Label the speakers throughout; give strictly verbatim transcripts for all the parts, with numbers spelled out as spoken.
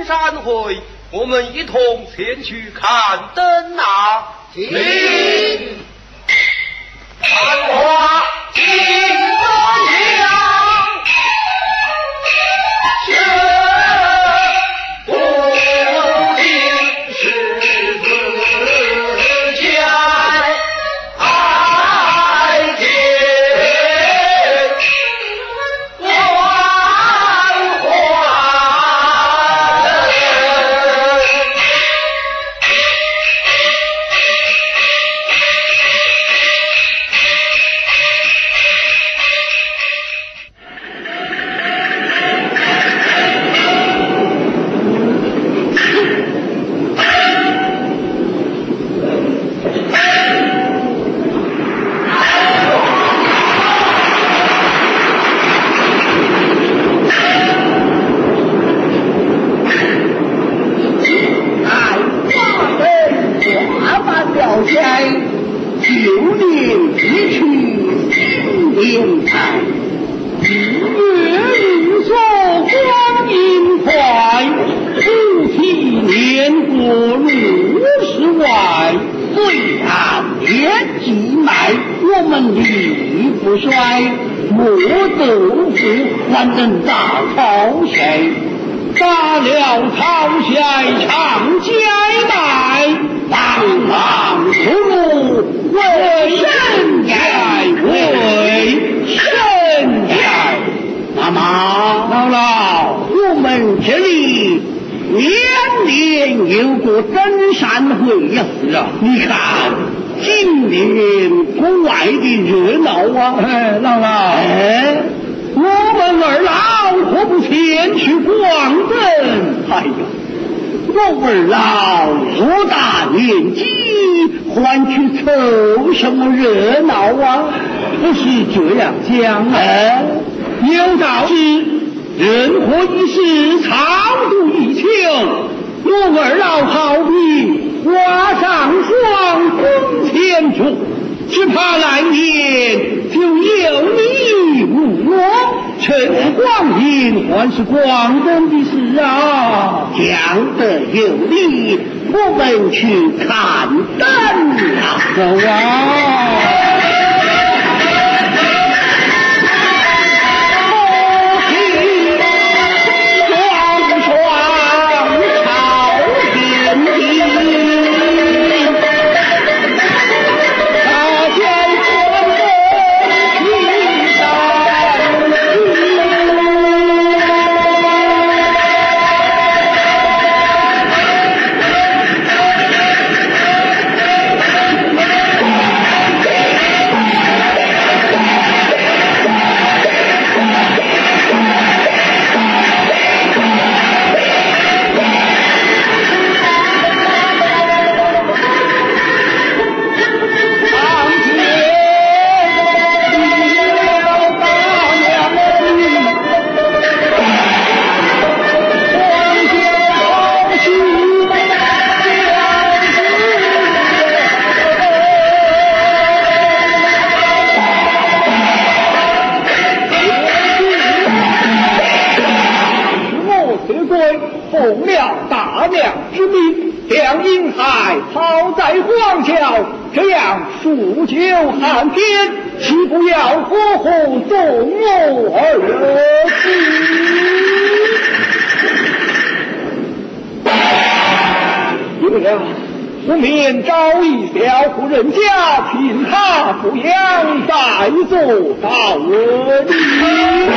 Speaker 1: 山会，我们一同前去看灯啊！
Speaker 2: 请看花金风亮，是不定是自家爱见万花。九年一去新年来，日月如梭光阴快，夫妻年过六十外，虽然年纪迈，我们力不衰，莫豆腐还能打草鞋，打了草鞋长街卖，茫茫出路为生涯，为生涯。妈妈，姥姥，我们这里年年有个登山会呀！是啊，你看今年国外的热闹啊！哎，姥姥，哎，我们二老何不前去逛灯？哎呀，我二老多大年纪，还去凑什么热闹啊？不是这样讲啊！哎，有道是人活一世，长度一秋。我二老好比花上霜，风前烛，只怕来年就有你无我。趁光阴还是光灯的事啊！讲得有理，我们去看灯啊！走啊！奉了大娘之命，将银海抛在黄桥，这样数九寒天，岂不要火红众我而死？因为呀，我免招一小户人家，聘他抚养，再做到礼。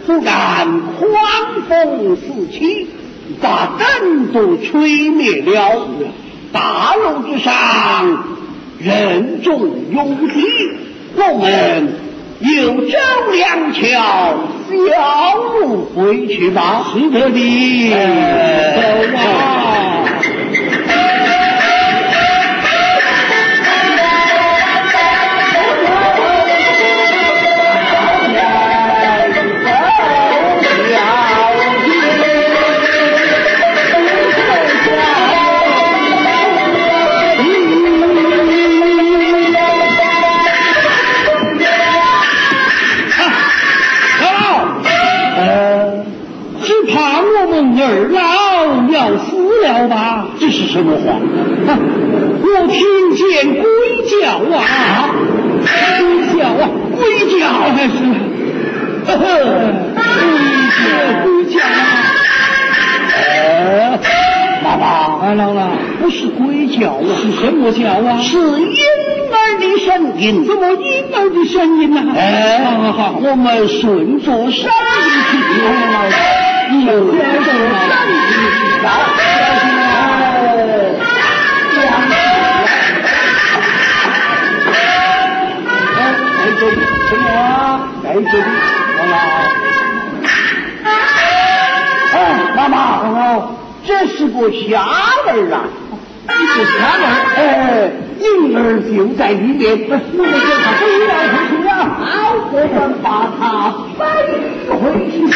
Speaker 2: 忽然狂风四起，把灯都吹灭了。大路之上人众拥挤，我们有舟两桥，小路回去吧。是的，你走啊！二老要死了吧？这是什么话？啊、我听见鬼叫啊！鬼叫啊！鬼叫还是？呵呵，鬼叫鬼叫啊！呃，妈妈，啊，姥姥，不是鬼叫啊，是什么叫啊？是婴儿的声音。什么婴儿的声音呢、啊？哎，好好好，我们顺着声音去听。你有听到吗？小心啊！在这里，什么啊？在这里，姥姥。哎，妈妈，哦，这是个虾儿啊！一个虾儿，哎，婴儿就在里面，我们叫他飞来飞去啊！好，我们把它飞回去。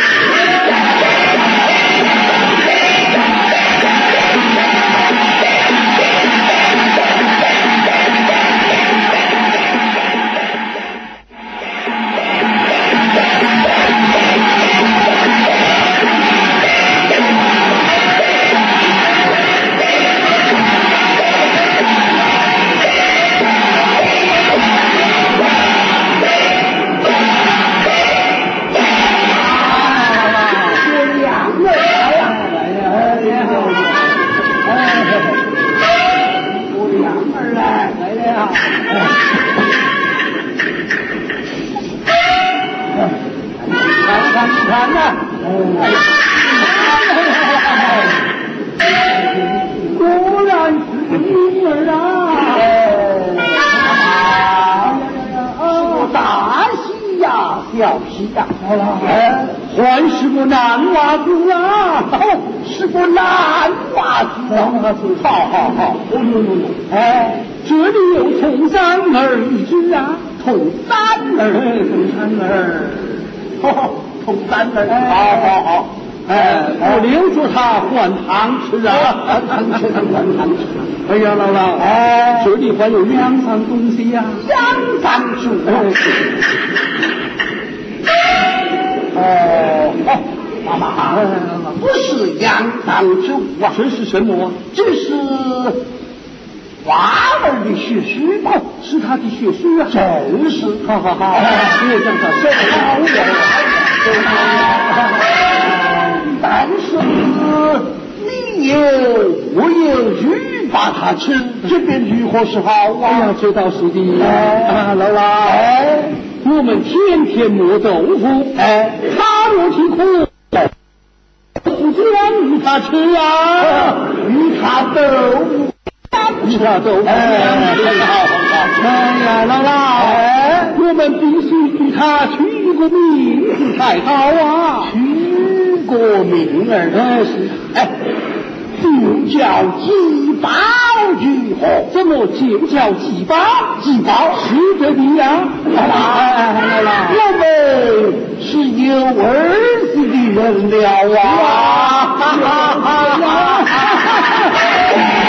Speaker 2: 果然是婴儿啊！是个大喜呀，小喜呀！好了，还是个男娃子啊！哦，是个男娃子啊！好好好，哦呦呦呦！哎，这里有童三儿一只啊，童三儿，童三儿，哦，童三儿，好好好。哎，我留住他换汤吃啊！换汤吃，换汤吃。哎呀，姥姥，哎，这里还有两样东西呀、啊，两样树。哦哦，妈妈，不是养桑之物啊，这是什么？这是娃儿的血虚哦，是他的血虚啊！真是，好好好，别让他受好了。但是你有我有鱼把它吃，这边如何是好啊？哎呀，这倒是的。啊，姥姥，哎，我们天天磨豆腐，哎，他若体苦，不将与他吃啊，与他豆腐，与他豆腐。哎，好好好。哎呀，姥姥，哎，我们必须给他取个名字才好啊。取个名儿呢是，哎，就叫祭宝如何？怎么就叫祭宝？祭宝是这的呀！来来来，我们是有儿子的人了啊！哈哈哈哈哈！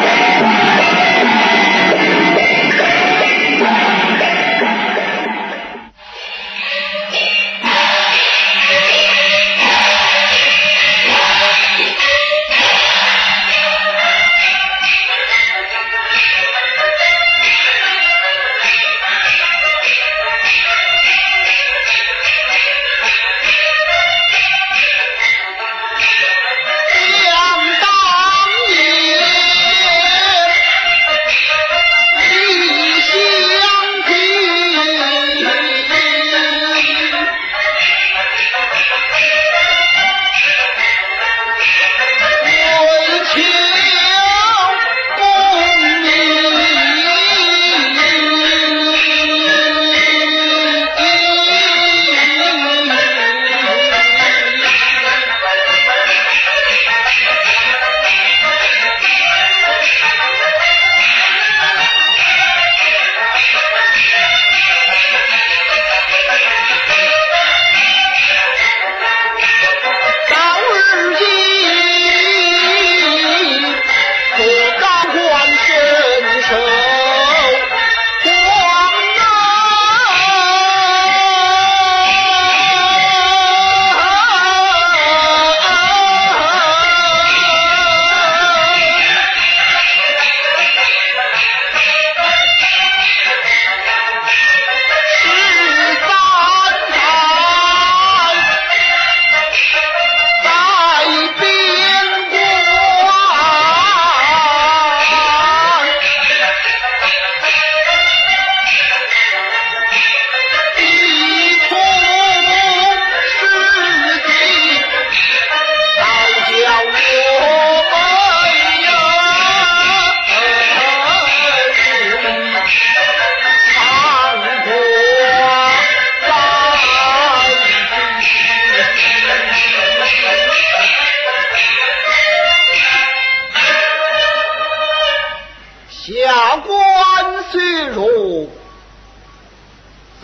Speaker 3: Yeah.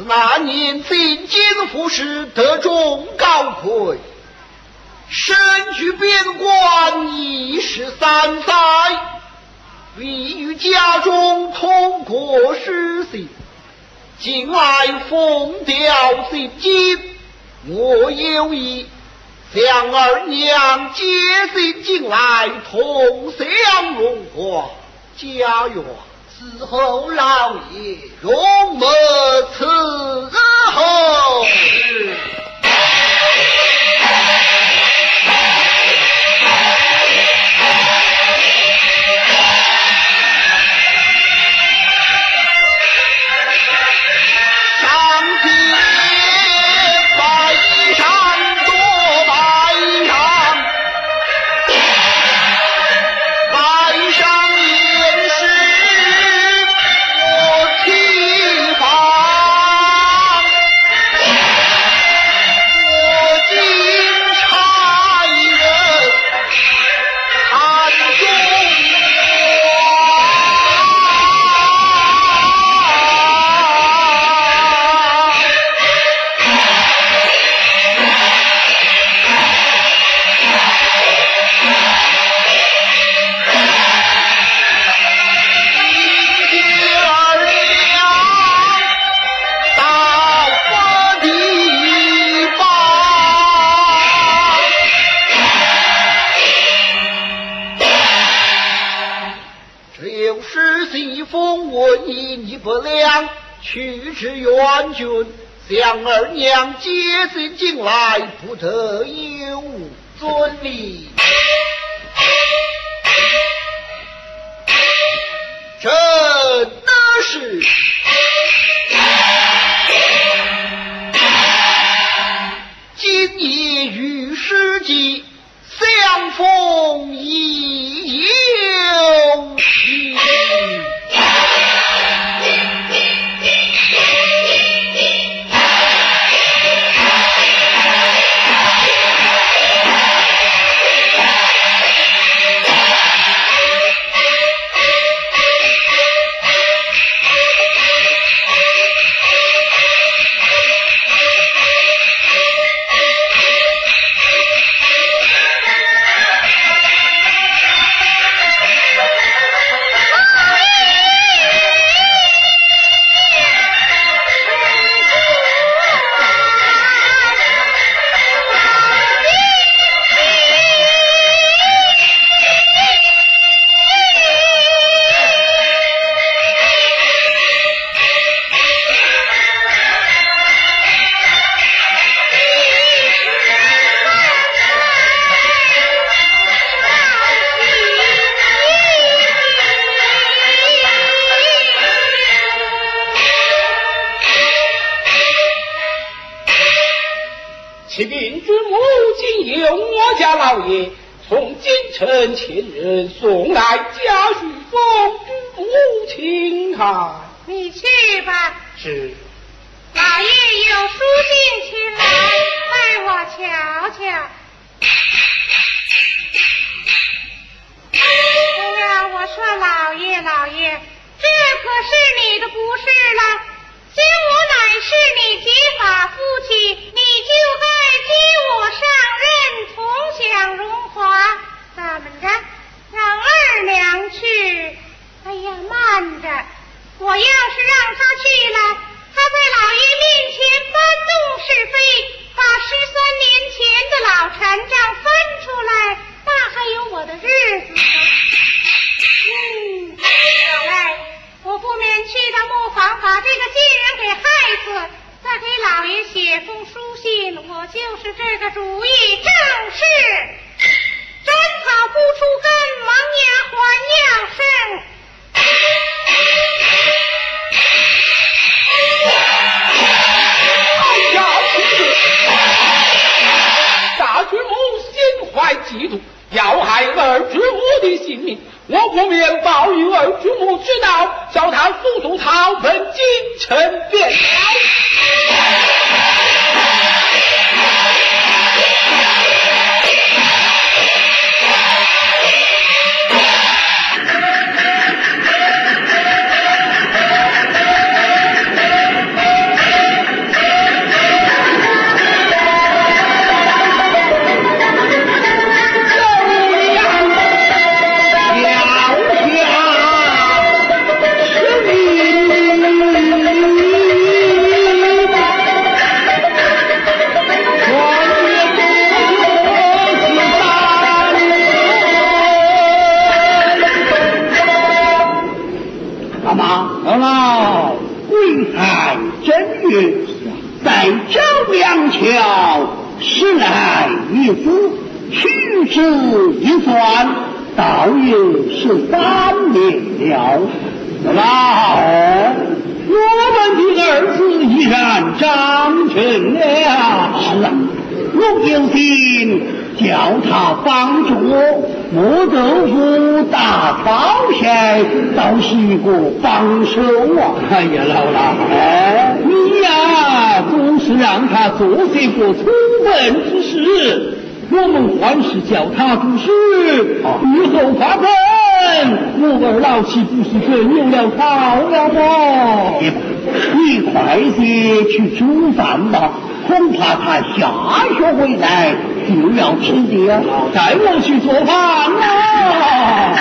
Speaker 1: 那年进京府时得中高魁，身居边关已是三载，必于家中通过实行。近来奉调进京，我有意将二娘接进京来，同享荣华家园。此后老爷容么伺候。去至援军，将二娘接进京来，不得有无尊礼。真的是今夜与世纪相逢已有期。
Speaker 2: 启禀之母，今有我家老爷从京城前人送来家书奉之母请看。
Speaker 3: 你去吧。
Speaker 2: 是。
Speaker 3: 老爷有书信前来，待我瞧瞧。哎呀，我说老爷老爷，这可是你的不是了。今我乃是你结发夫妻，你就该接我上任，同享荣华。怎么着？让二娘去？哎呀，慢着！我要是让她去了，她在老爷面前搬弄是非，把十三年前的老禅账翻出来，那还有我的日子呢。嗯，好嘞。我不免去到磨坊，把这个贱人给害死，再给老爷写封书信。我就是这个主意，正是斩草不出根，亡羊还要生。
Speaker 2: 哎呀，大君母心怀嫉妒，要害二之母的性命，我不免报与二之母知道，叫他速速逃奔京城便了。 一夫，屈指一算，倒有十三年了。老，我们的儿子依然长成了。是啊，我有心叫他帮助我磨豆腐、打草鞋，倒是一个帮手啊！哎呀，老老，哎，你呀，总是让他做些个粗笨之事。我们还是叫他读书，以后发奋，我二老岂不是更有了好了吗？你快些去煮饭吧，恐怕他下学回来就要吃的。带我去做饭啊！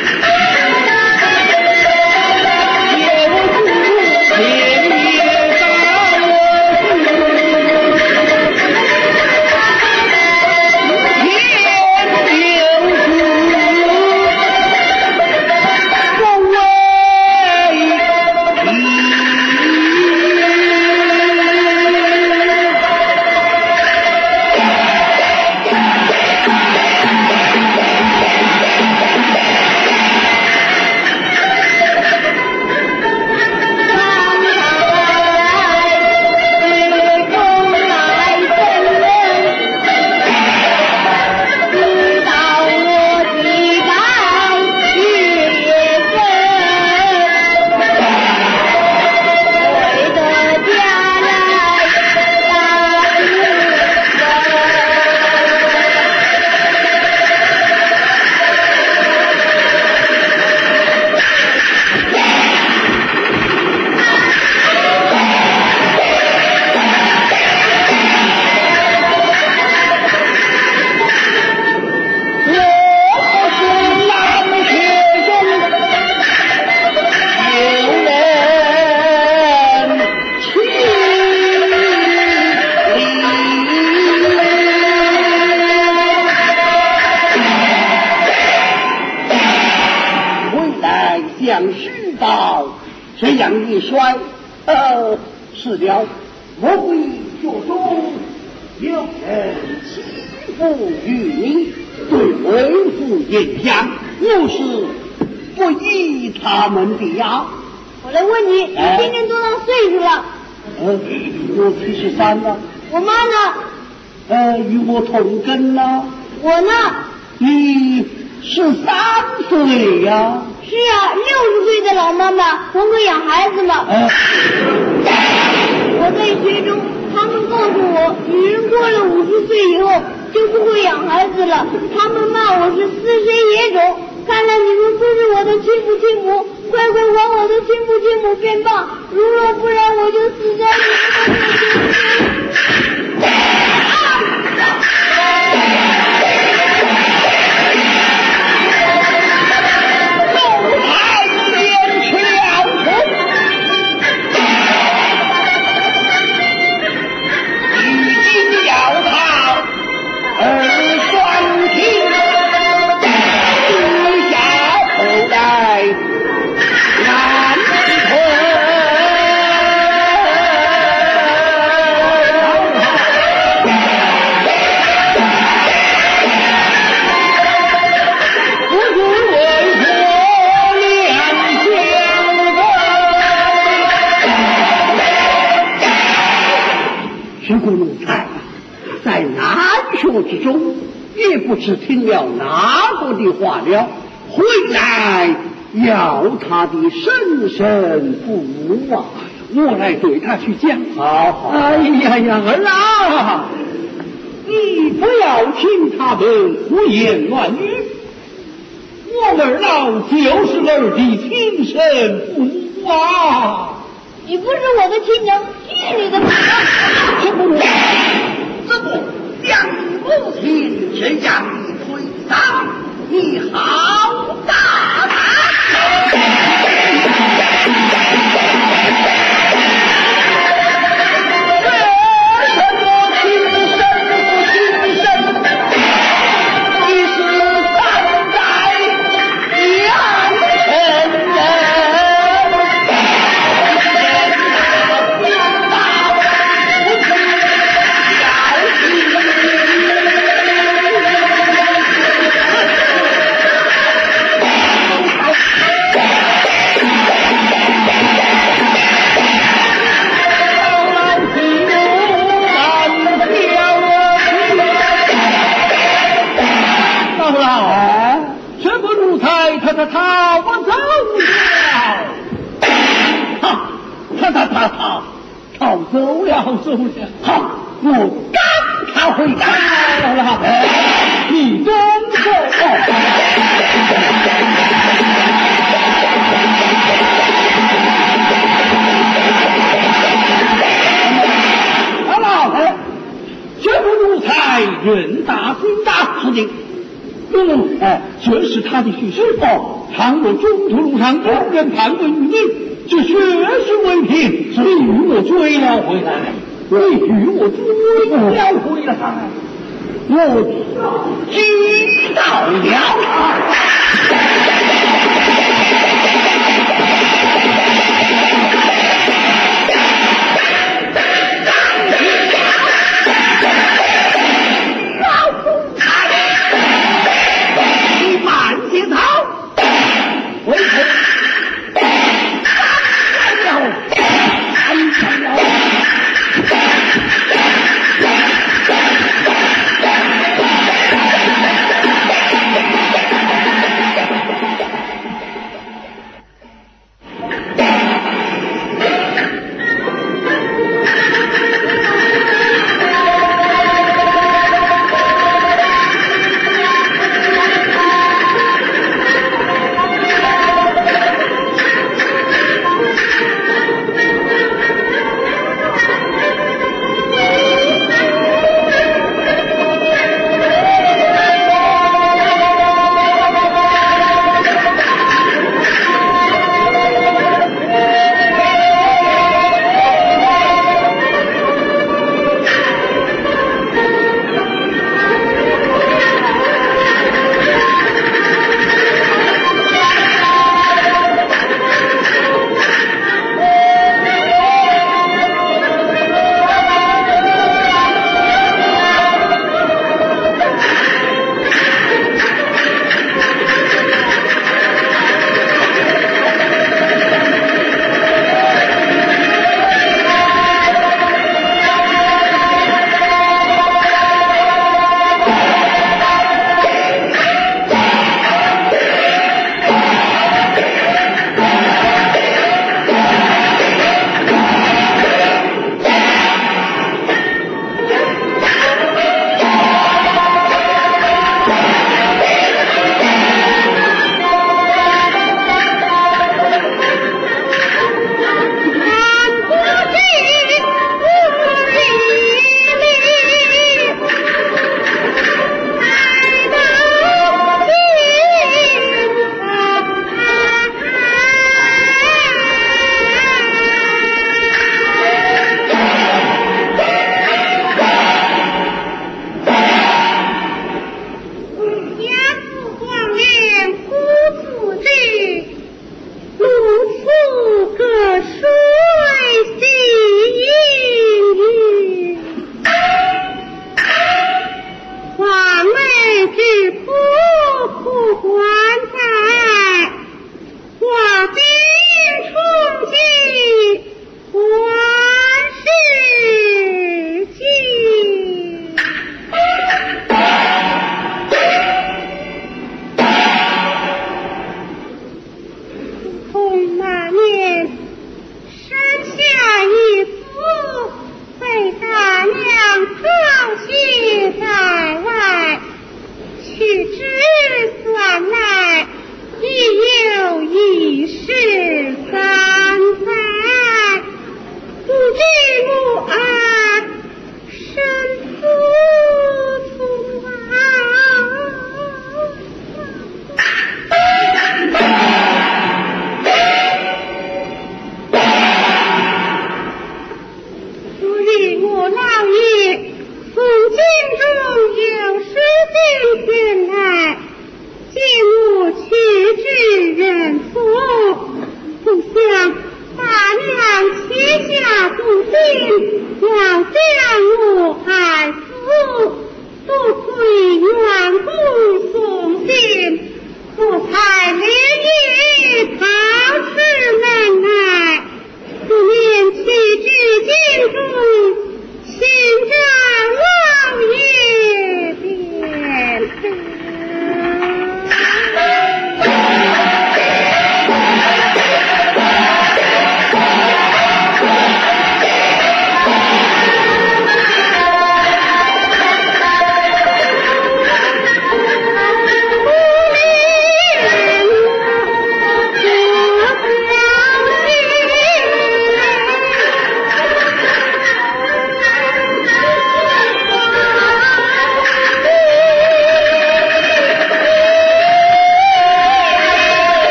Speaker 2: 这样一摔，呃，是了，魔鬼脚中有人欺负于你，对为父影响，我是不依他们的呀。
Speaker 4: 我来问你，你今年多大岁数了？
Speaker 2: 呃，我七十三了。
Speaker 4: 我妈呢？
Speaker 2: 呃，与我同根了。
Speaker 4: 我呢？
Speaker 2: 你十三岁呀？
Speaker 4: 是啊，六十岁的老妈妈总会养孩子嘛。
Speaker 2: 呃、
Speaker 4: 我在学中，他们告诉我，女人过了五十岁以后就不会养孩子了。他们骂我是四身野种，看来你们不是我的亲父亲母，快快还我的亲父亲母便罢，如若不然，我就死在你们的面前。在南学之中，也不知听了哪个的话了，回来要他的生身父母啊！我来对他去讲。好好。哎呀呀，儿啊，你不要听他们胡言乱语，我二老就是儿的亲生父母啊！ 你不是我的亲娘，去你的妈！
Speaker 2: 这不，这不，两你母亲这样一推搡，你好大胆！ 走了。好，我赶他回家了。你跟着好了，这不奴才人大心大，是的。嗯，哎，这是他的许师傅，倘若中途路上有人判问于你，这确实为凭，你与我追了回来，你与我追了回来，我知道了。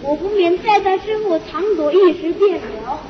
Speaker 5: 我不免再在师傅藏躲一时便了。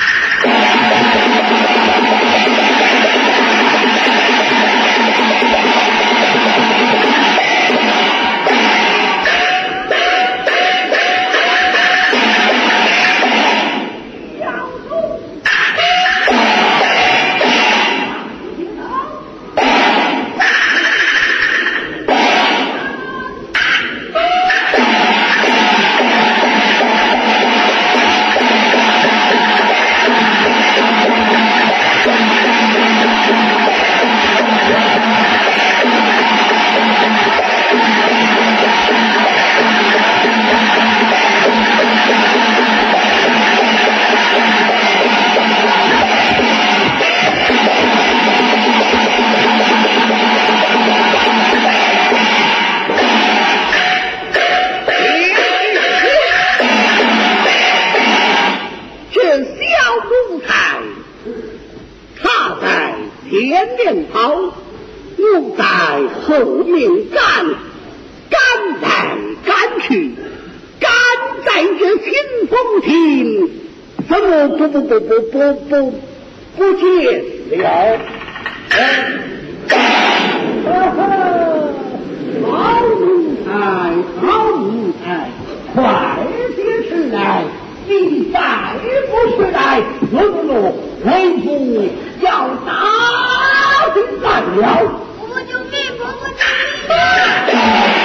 Speaker 4: 不不不不不见了。好奴才，好奴才，快些出来！你再不出来，我我为父要打进来了。
Speaker 5: 我就命婆婆打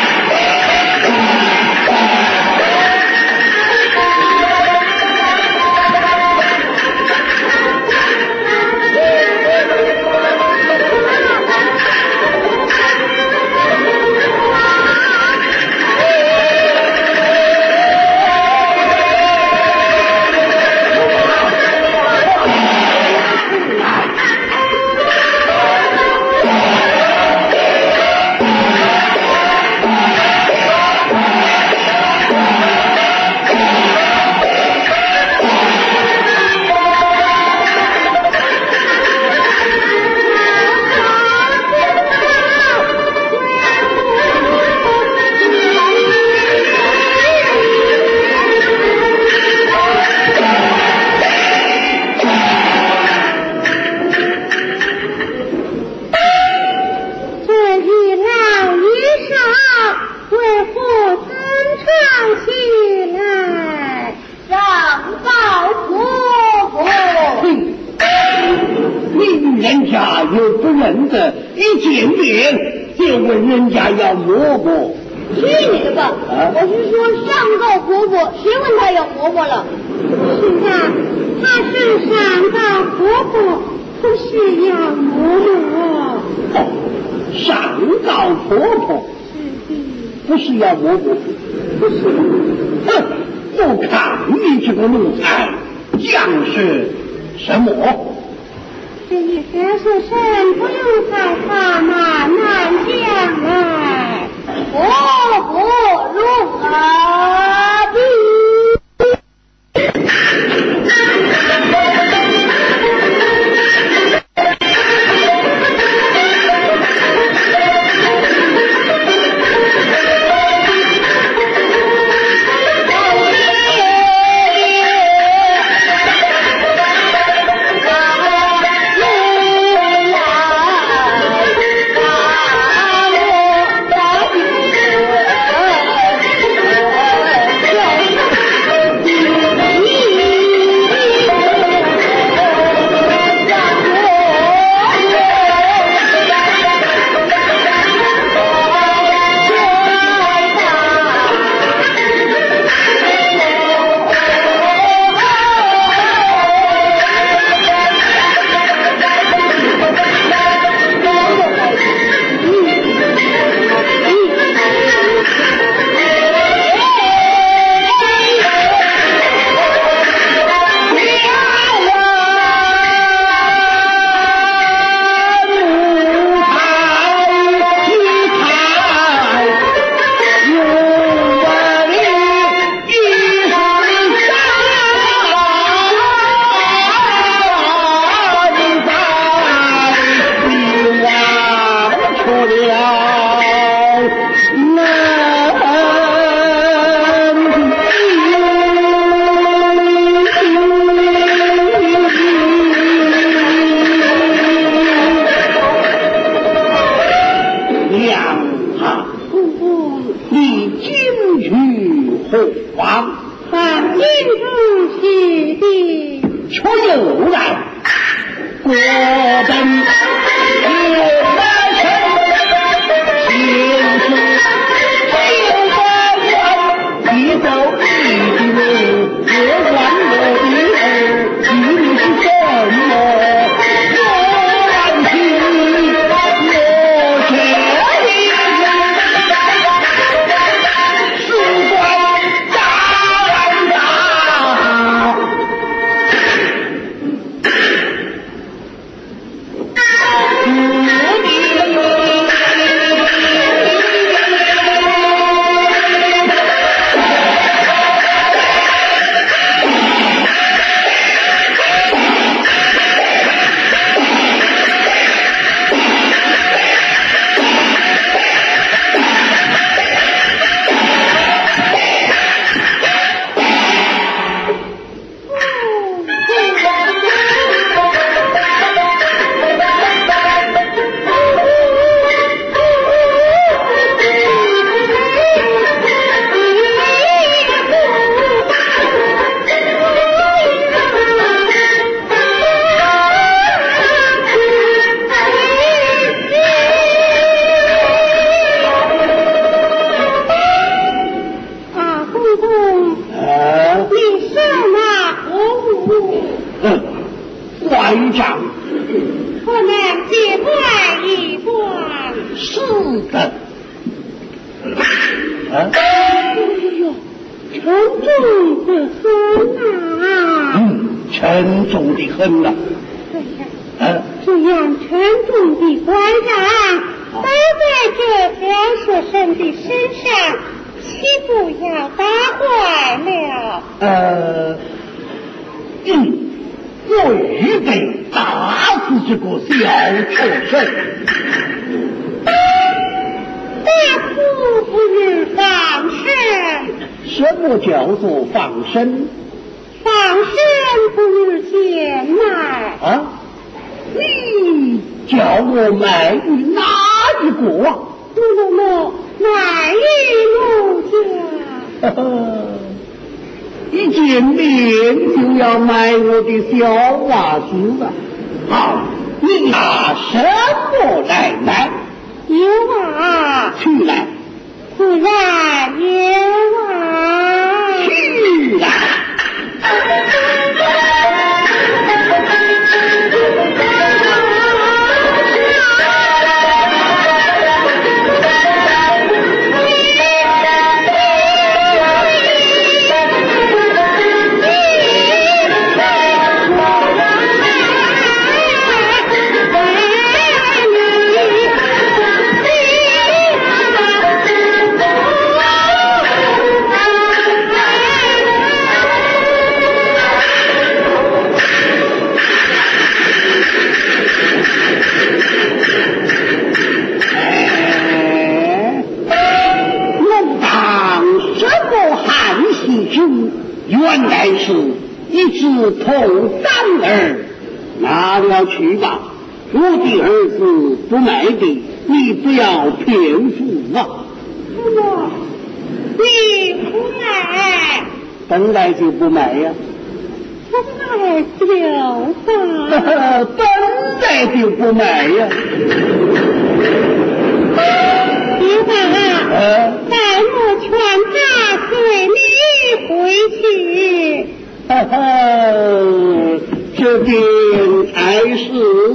Speaker 5: 人家要嬷嬷， 去你的吧！啊、我是说上告婆婆，谁问她要嬷嬷了？是啊，她是上告婆婆，不是要嬷嬷。
Speaker 4: 哦，上告婆婆，
Speaker 5: 是的，
Speaker 4: 不是要嬷嬷，不是。哼，我看你这个奴才，将是什么？
Speaker 5: 这一个是神不用害怕，慢慢讲来。婆婆如何的？
Speaker 4: 你今去何方？
Speaker 5: 放进入去的，
Speaker 4: 却又来，果真有来生，前世有关一走一的路，我管我的儿，你是什么？沉重的很呐！
Speaker 5: 对呀，这样沉重的官让摆在这表叔生的身上，岂不要打坏了？
Speaker 4: 呃，嗯，我预备打死这个小畜生。
Speaker 5: 大夫不日放生。
Speaker 4: 什么叫做放生？
Speaker 5: 放生不日贱卖
Speaker 4: 啊！你叫我卖与哪一个啊？
Speaker 5: 某某某卖与某家。
Speaker 4: 呵呵，一见面就要买我的小袜子啊！好，你拿什么来买？
Speaker 5: 有啊，
Speaker 4: 去来，
Speaker 5: 自然有啊，
Speaker 4: 去来。原来是一只头三儿，拿了去吧。我的儿子不卖的，你不要骗妇啊！
Speaker 5: 父母，你不卖，
Speaker 4: 本来就不卖呀、
Speaker 5: 不卖就
Speaker 4: 罢。本来就不卖呀。
Speaker 5: 爹爸，
Speaker 4: 呃，
Speaker 5: 待我劝他随你回去。
Speaker 4: 哈哈，这便才是。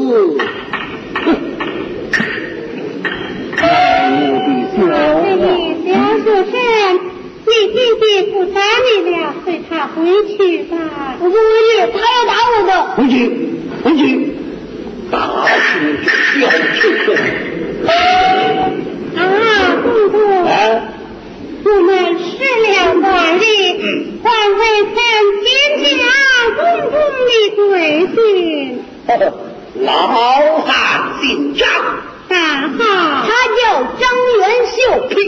Speaker 5: 哎，你小书生，你弟弟不打你了，随他回去吧。我说我爷，他要打我的。
Speaker 4: 回去，回去，打死小畜生！
Speaker 5: 啊，公公，
Speaker 4: 啊，
Speaker 5: 我们十两万里，还未曾见下公公的贵姓。
Speaker 4: 呵呵，老汉姓张。
Speaker 5: 大号，他叫张元秀。
Speaker 4: 呸！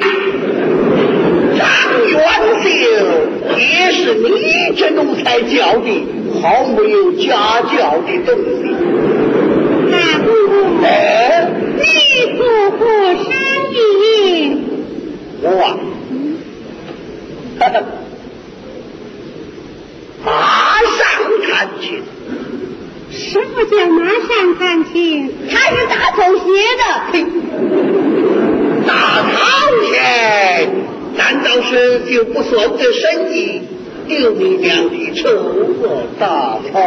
Speaker 4: 张元秀也是你这奴才教的，好没有家教的东西。
Speaker 5: 大公公，
Speaker 4: 哎，
Speaker 5: 你做何生意？
Speaker 4: 我啊。 又不算这生意，丢你娘的丑恶大草！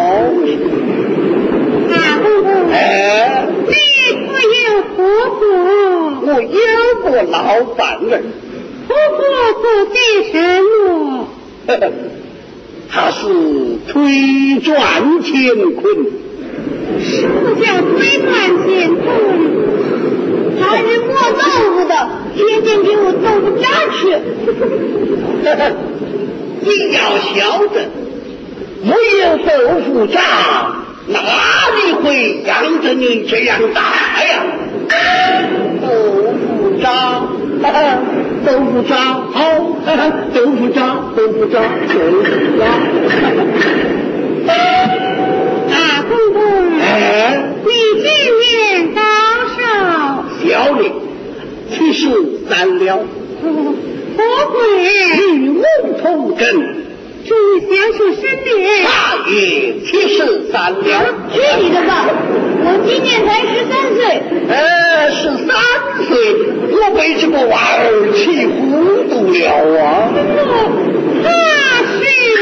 Speaker 5: 大公公，
Speaker 4: 哎，
Speaker 5: 你可有婆婆？
Speaker 4: 我有个老伴儿，
Speaker 5: 婆婆不给什么？
Speaker 4: 呵呵，他是推转乾坤。
Speaker 5: 什么叫推转乾坤？他是磨豆腐的，天天给我豆腐渣吃。
Speaker 4: 呵呵，你要晓得，没有豆腐渣，哪里会养着你这样大呀？豆腐渣，哈哈，豆腐渣，好，哈哈，豆腐渣，豆腐渣，豆腐渣。
Speaker 5: 大公公，
Speaker 4: 哎，
Speaker 5: 你今年高寿？
Speaker 4: 小年七十三了，
Speaker 5: 不会，
Speaker 4: 与我同根，
Speaker 5: 祝你享受生年。
Speaker 4: 大爷七十三了。
Speaker 5: 去你的吧！我今年才十三岁。
Speaker 4: 呃，十三岁，我被这个娃儿气糊涂了啊！
Speaker 5: 他十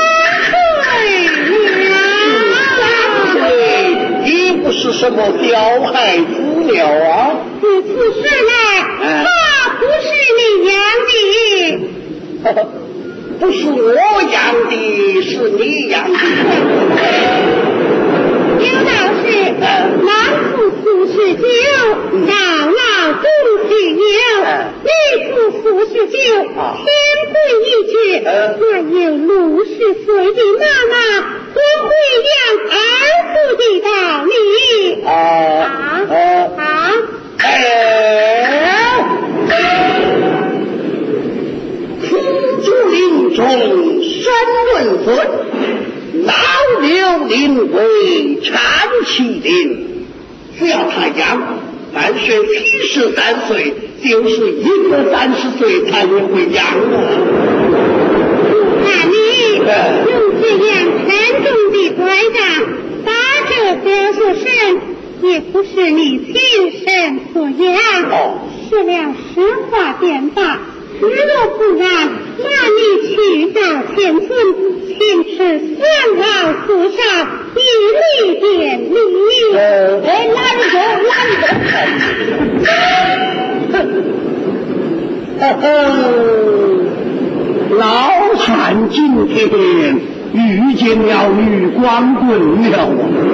Speaker 5: 三岁了。
Speaker 4: 对，也不是什么小孩子了啊！
Speaker 5: 你出事了，他不是你养的。
Speaker 4: 不是我养的，是你养的。
Speaker 5: 刘老师，男父四十九，老老共许有；女父四十九，天婚一绝。还有六十岁的妈妈，我会养儿子的道理。
Speaker 4: 啊
Speaker 5: 啊啊！
Speaker 4: 哎，苦竹林中山问魂，老柳林为缠麒麟。只要他养，但是七十三岁，就是一个三十岁才会会养啊。
Speaker 5: 那你用这样沉重的拐杖打着雕塑身，也不是你亲身所养。
Speaker 4: 哦，
Speaker 5: 说了实话便罢，如若不然，那你去到前村，请示三老四少，以礼典礼。
Speaker 4: 呃，
Speaker 5: 哎，拉着走，拉着走。
Speaker 4: 呵呵，老汉今天遇见了女光棍了。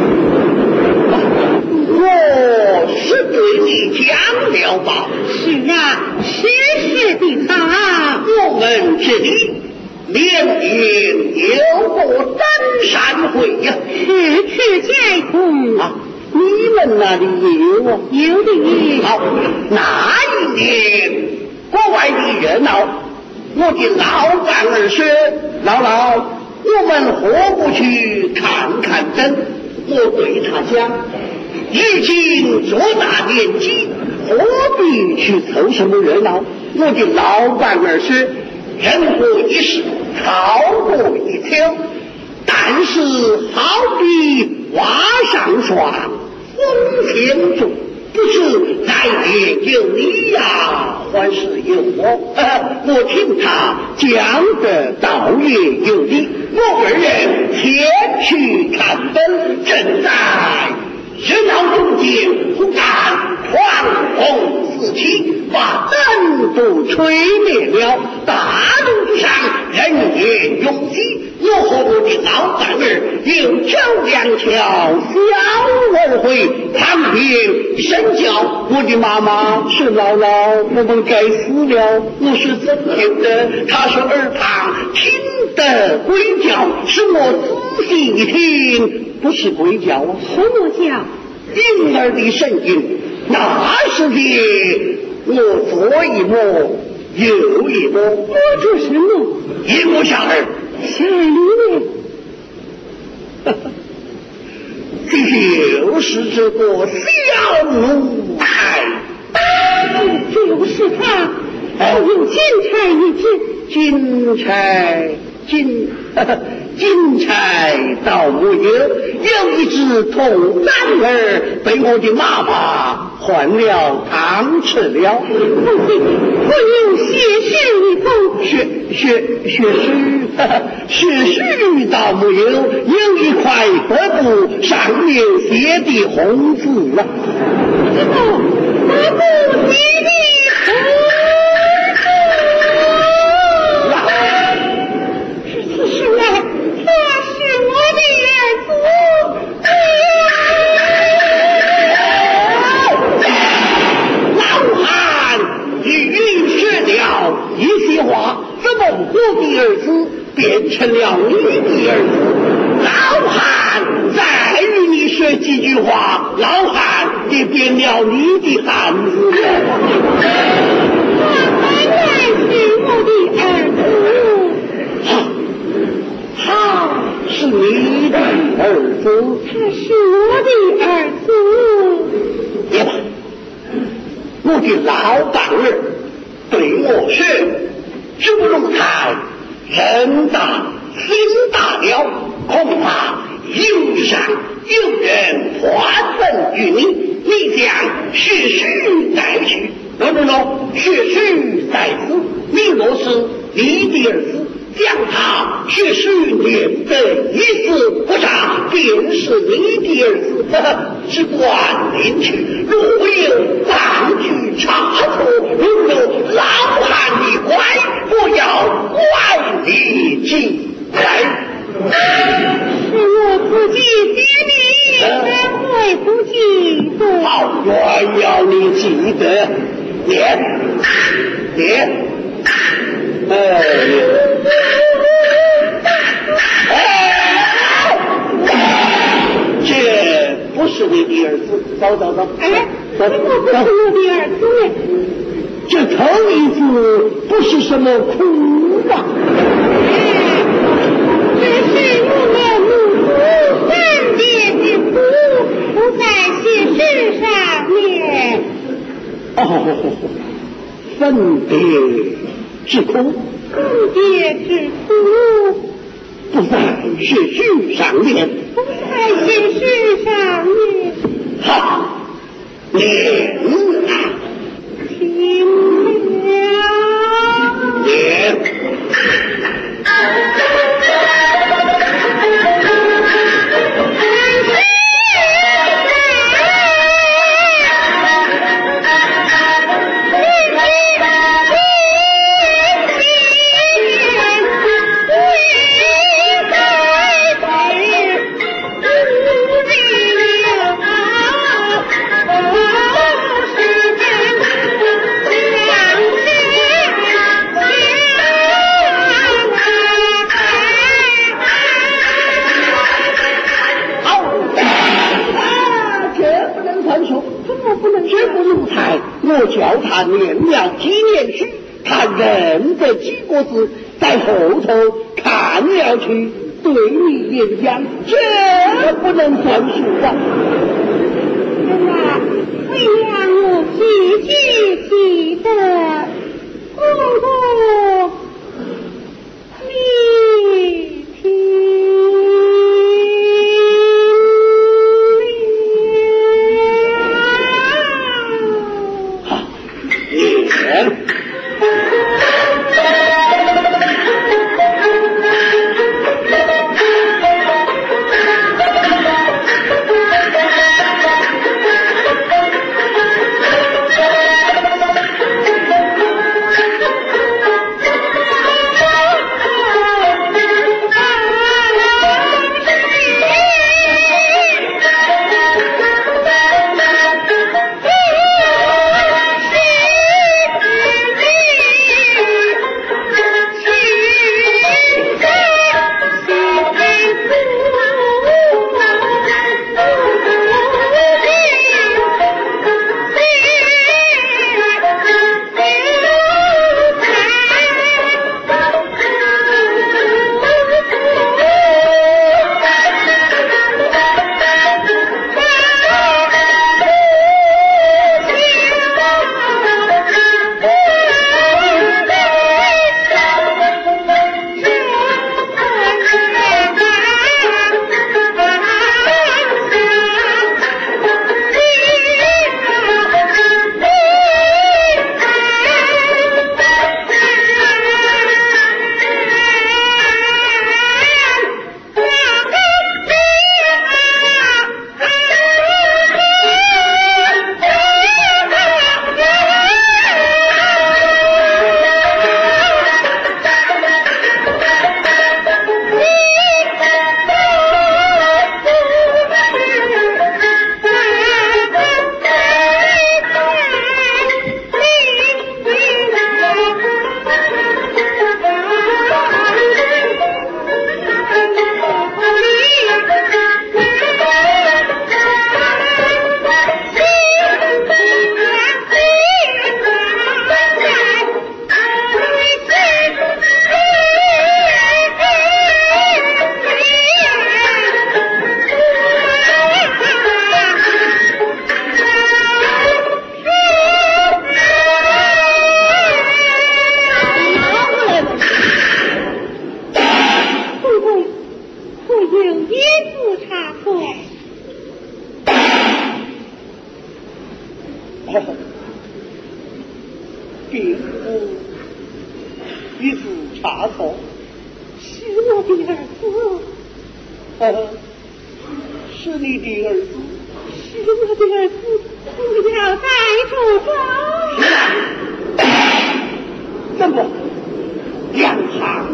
Speaker 4: 我是对你讲了吧？
Speaker 5: 是啊，实事的好。
Speaker 4: 我们这里连年有过登山会呀，
Speaker 5: 是吃斋通
Speaker 4: 啊，你们那里也有啊？
Speaker 5: 有的有。
Speaker 4: 好，那一年国外的热闹，我的老伴儿说：“姥姥，我们何不去看看灯？”我对他讲：“已经多大年纪，何必去凑什么热闹？”我的老伴儿说：“人活一世，好过一天。但是好比瓦上霜，风前重。”不是来年有你呀，还是有我？呃、我听他讲的倒也有理。我二人前去看灯，正在热闹中间，忽然狂风四起，把灯都吹灭了。大路之上人烟拥挤，我和我的老伴儿又走两条小路回，旁边神叫我的妈妈说：“姥姥，我们该死了。”我是怎听的？他说耳旁听得鬼叫，使我仔细一听，不是鬼叫啊，
Speaker 5: 什么叫？
Speaker 4: 婴儿的声音。那时间我左一摸右一摸，
Speaker 5: 摸着什么？
Speaker 4: 一摸小儿，
Speaker 5: 小儿里面。
Speaker 4: 这就是这个小奴才，
Speaker 5: 就是他，他有金钗一只。
Speaker 4: 金钗，金金钗倒没有，有一只铜簪儿被我的妈妈换了汤吃了。
Speaker 5: 不行，我有血誓一封。
Speaker 4: 血学学士，学士倒没有，有一块白布，上面写的红字啊。
Speaker 5: 这个白布写的红字
Speaker 4: 啊，
Speaker 5: 是是啊，他是我的儿子。
Speaker 4: 老汉，你预设了一些话，怎么我的儿子变成了你的儿子？老汉，再与你说几句话，老汉也变了你的汉子了。
Speaker 5: 他当然是我的儿子。
Speaker 4: 好，他是你的儿子，
Speaker 5: 他是我的儿子。
Speaker 4: 别吧，我的老伴儿对我说，朱龙台人大心大了，恐怕有上有人宽分于你，你将学士在去。no no no， 学士在此，你若是你的儿子，将他学士念得一字不差，便是你的儿子，呵呵，只管领去。如有半句差错，如有老汉的乖，我要怪你进来。
Speaker 5: 是我自己写的，怎会不记得？
Speaker 4: 好，我要你记得，念念，哎。这不是你的儿子，走走走，
Speaker 5: 哎，
Speaker 4: 走
Speaker 5: 怎么不是我的儿子呢？
Speaker 4: 这头一字不是什么苦啊，
Speaker 5: 这是我们母子分别之苦，不在写诗上面。
Speaker 4: 哦，分别之苦，
Speaker 5: 分别之苦，
Speaker 4: 不在学句上面，
Speaker 5: 不在写诗上面。
Speaker 4: 好，念啊，
Speaker 5: 听了。
Speaker 4: 念。我叫他念了几年书，他认得几个字，在后头看了去，对你演讲，这不能算数啊！
Speaker 5: 那会让我记记记得，公公，你听。
Speaker 4: 啊， 一时差错。
Speaker 5: 是我的儿子。
Speaker 4: 呃，是你的儿子。
Speaker 5: 是我的儿子，不要再住走。
Speaker 4: 怎么，杨航，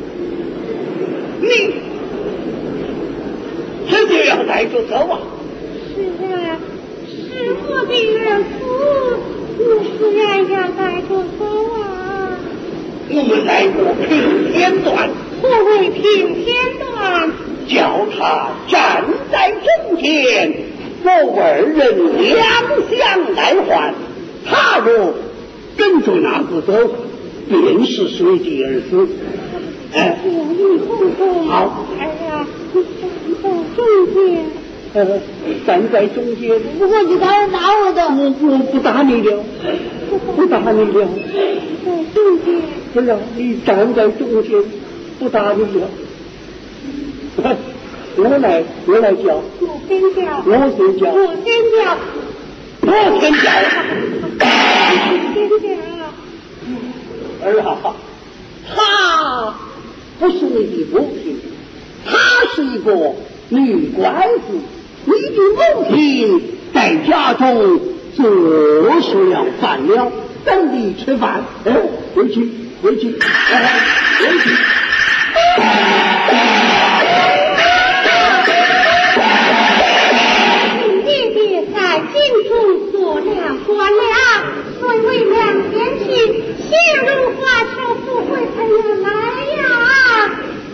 Speaker 4: 你这就要带着走啊？
Speaker 5: 是啊，是我的儿子，你自然要带着走啊。
Speaker 4: 我们来个平天段。
Speaker 5: 何谓平天段？
Speaker 4: 叫他站在中间，我二人两相代换。他若跟着那个走，便是谁的儿子。哎，好。
Speaker 5: 哎呀，你站在中间。
Speaker 4: 呃，站在中间。
Speaker 5: 不过你当然打我的。
Speaker 4: 我我不打你了，不打你了。
Speaker 5: 在中间。
Speaker 4: 不是，你站在中间，不打你了。我来，我来教。
Speaker 5: 我先教。
Speaker 4: 我先教。
Speaker 5: 我先教。
Speaker 4: 我先教。
Speaker 5: 我先教。
Speaker 4: 儿啊，她不是你的母亲，她是一个女乖子。你的母亲在家中做事了饭了，等你吃饭。哎，回去，回去，哎，回去。
Speaker 5: 姐姐在京中做了官了，虽为两天去，心如花球，不会怎样来呀？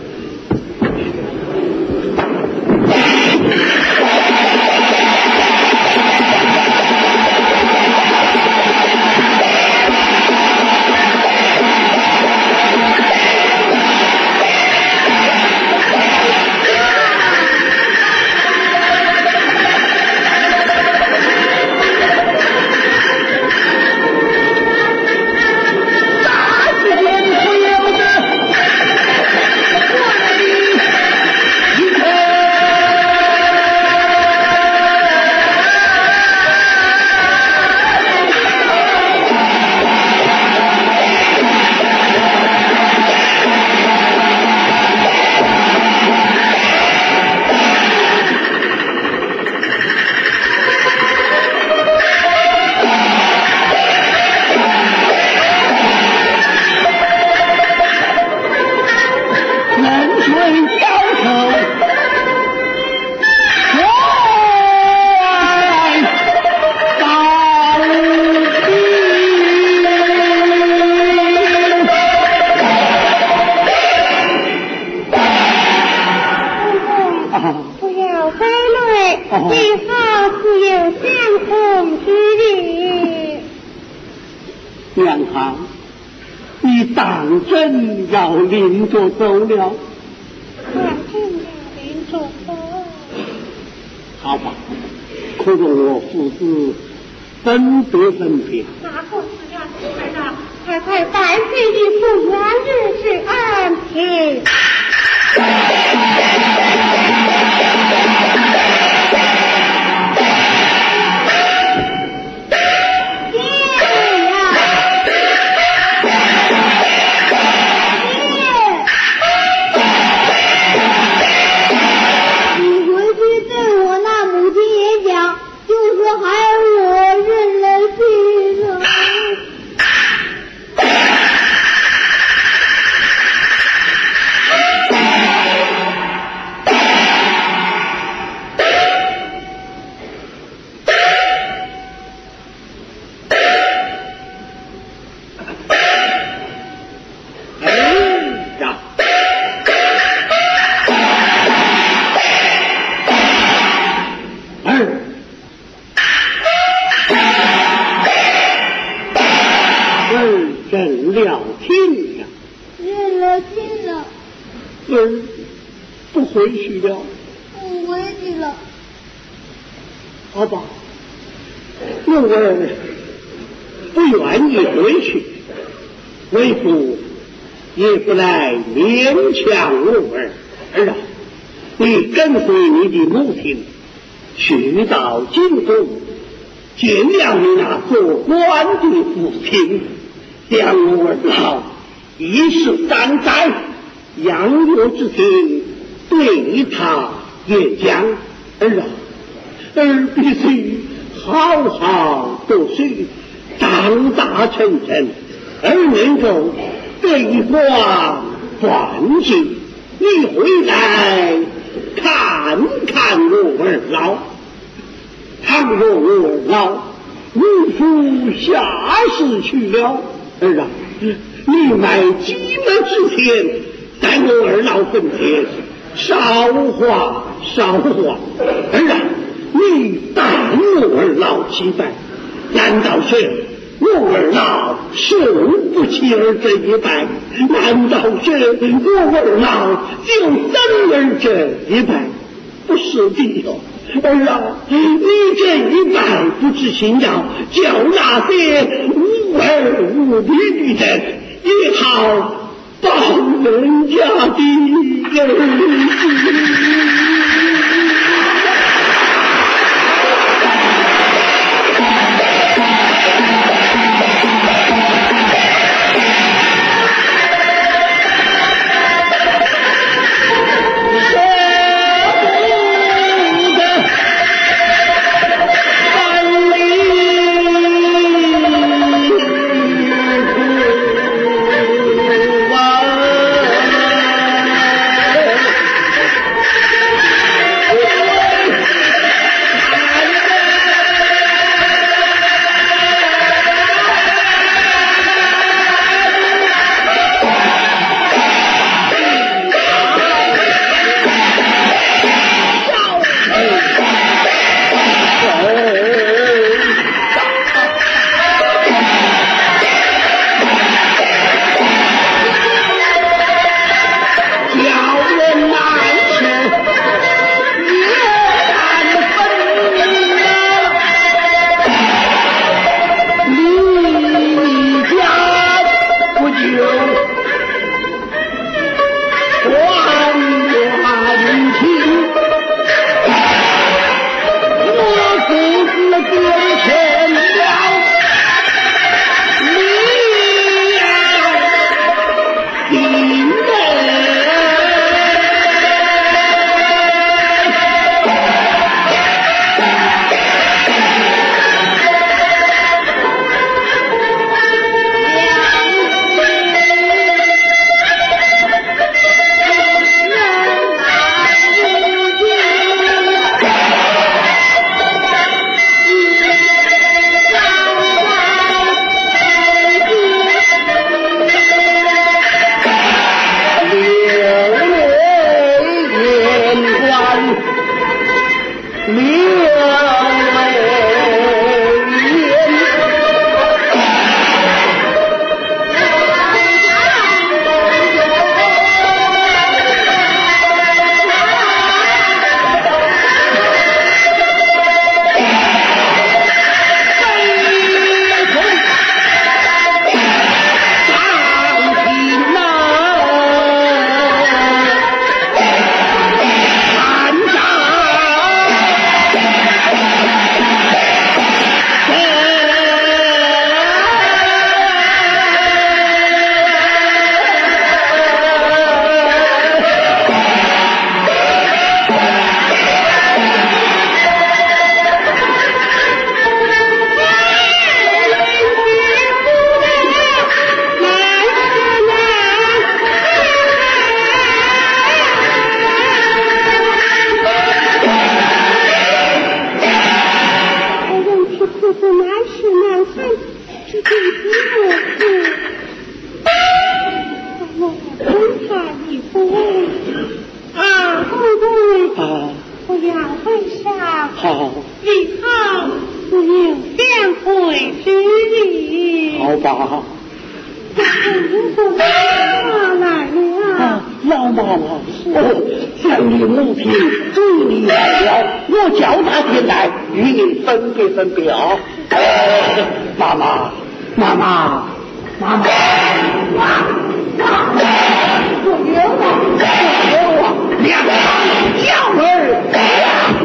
Speaker 4: 真要领着走了，
Speaker 5: 我真要领着走。
Speaker 4: 好吧，可容我父子分别分别。
Speaker 5: 哪个是要出来的？快快办事的复原日是安平。
Speaker 4: 认了亲呀，
Speaker 5: 认了亲了，
Speaker 4: 儿不回去了，
Speaker 5: 不回去了。
Speaker 4: 好吧，我儿不愿意回去，为父也不来勉强我儿。儿啊，你跟随你的母亲去到京中，见了你那做官的父亲，将我儿老一十三载，杨岳之庭对他也讲：儿啊，儿必须好好读书，长大成人，而能够对方环境。你回来看看我儿老，倘若我儿老无福下世去了，儿啊，你买鸡门之前，在我儿老坟前少话少话，儿啊，你带我儿老起拜，难道是我儿老受不起儿这一拜？难道是我儿老就生儿这一拜？不是的哟，儿啊，你这一拜不知心要，叫那些无儿无女的人也好报人家的儿。分别啊！妈妈，妈妈，妈妈，不由我，不由我，两场叫儿。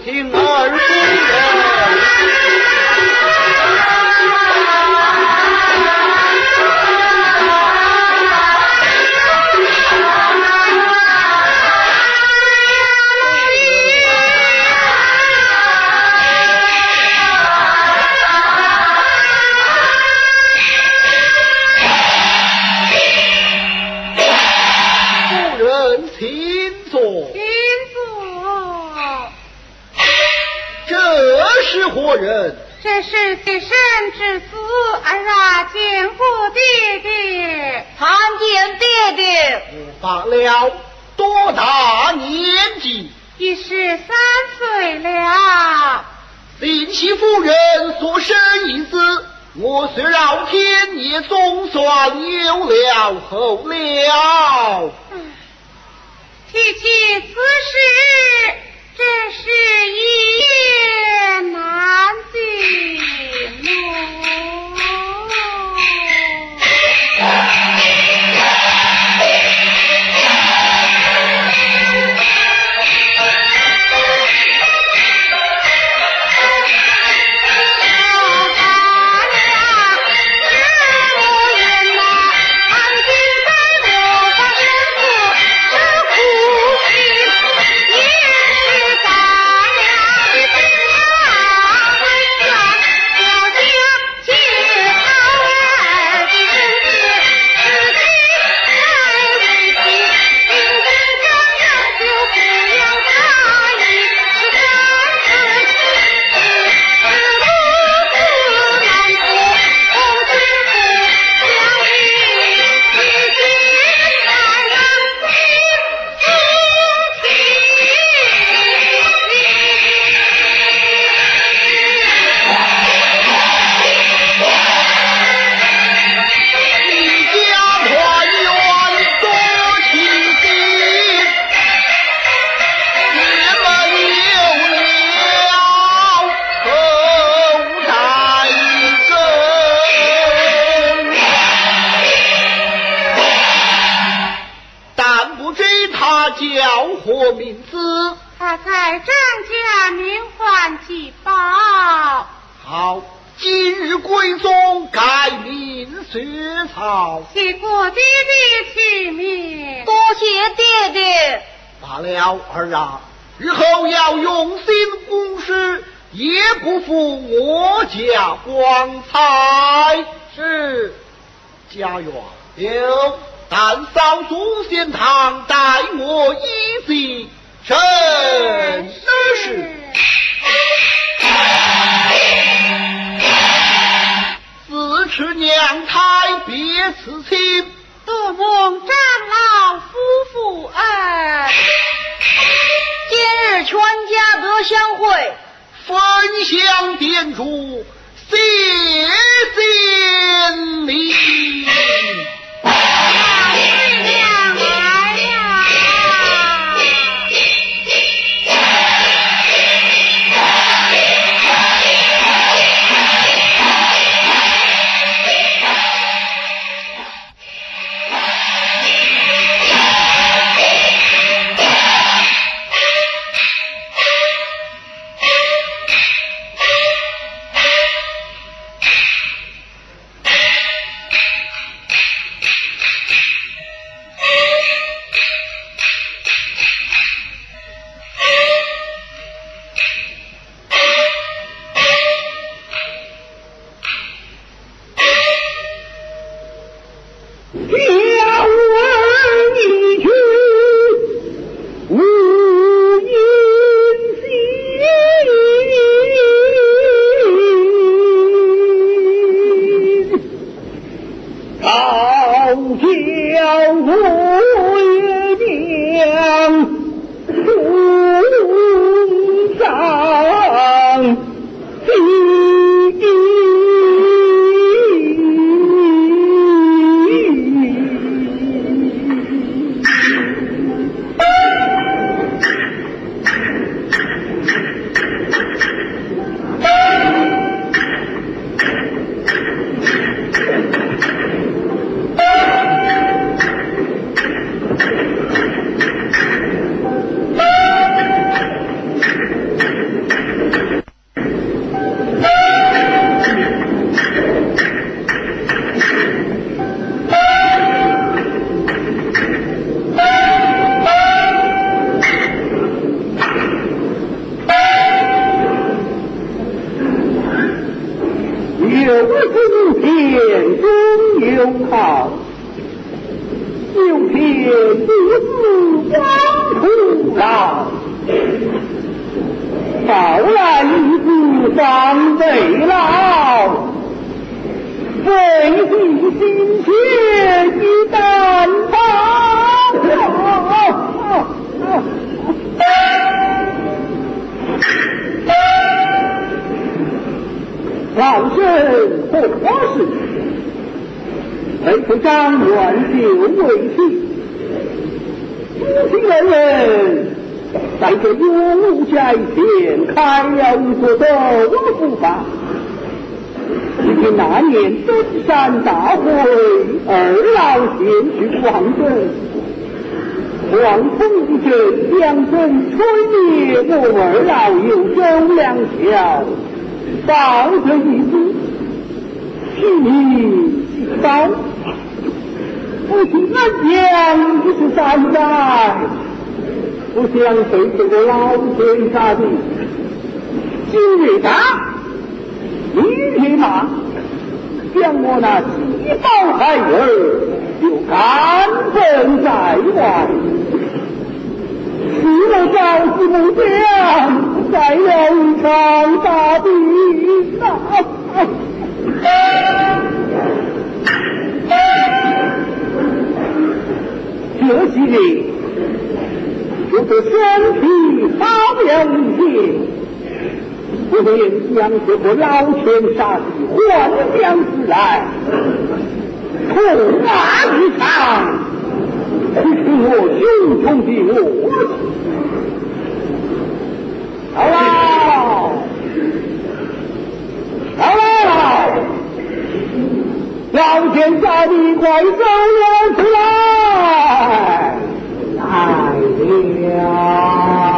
Speaker 1: 听二夫人。何人？
Speaker 3: 这是替身之子儿啊，见过爹爹。
Speaker 5: 参见爹爹。
Speaker 1: 罢了，多大年纪？
Speaker 3: 已是三岁了。
Speaker 1: 林媳夫人所生一子，我虽绕天，也总算有了后了。
Speaker 3: 嗯，提起此事，真是一言难尽
Speaker 1: 叫何名字？
Speaker 3: 他在张家名唤季宝。
Speaker 1: 好，今日归宗改名薛草。
Speaker 3: 谢过爹爹启明。
Speaker 5: 多谢爹爹。
Speaker 1: 罢了，儿啊，日后要用心公事，也不负我家光彩。
Speaker 5: 是。
Speaker 1: 家园有。但扫祖先堂，待我一计，真是自持娘胎别此亲，
Speaker 3: 多蒙长老夫妇恩。
Speaker 5: 今日全家得相会，
Speaker 1: 分享店主，谢见礼。
Speaker 4: 就是田中有好，有田不是光徒劳，到来一子方为老，为己心切一担当。老身何事？为府长愿救为妻，夫妻二人在这永禄斋前开了一座斗福坊。只听那年登山大会，二老前去望诊，望风一阵，两阵吹灭，我二老有周两条。到这一步，替你洗澡。夫妻二将一十三载，不想被这个老天杀的。今日打，明日骂，将我那七宝孩儿就赶奔在外。死了赵子母将，再了一场大病啊！这些日，就是身体好了一些，不能将这个老天杀的还将之来，痛骂一场，这是我胸中的恶气。好了，好了，老天杀的快走了出来，来了。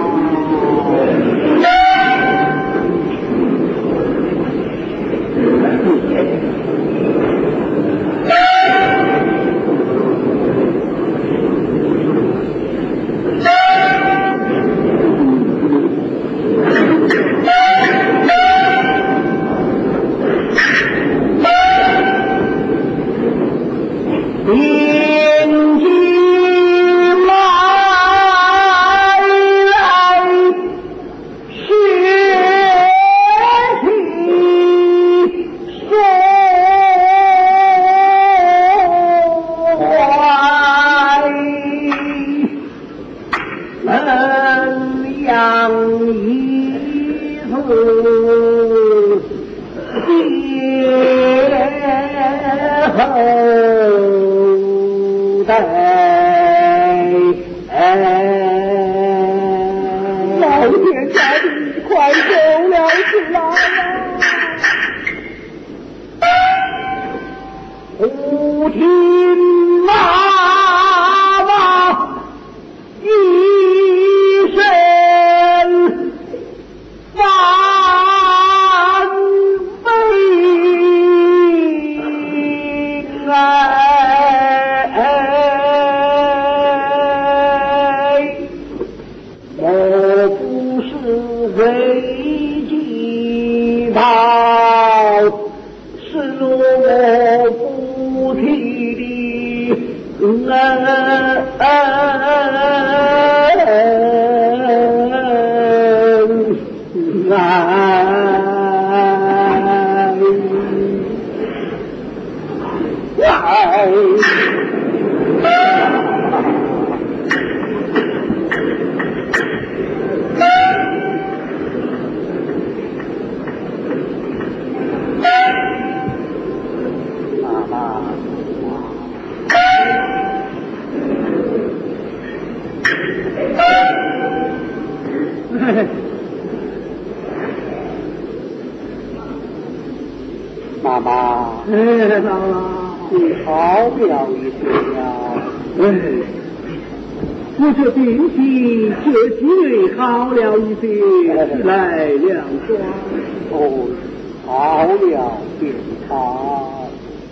Speaker 4: 妈妈，哎，姥姥，你好了一些呀！哎，我这病情这几日好了一些，来两双。哦，好了便好。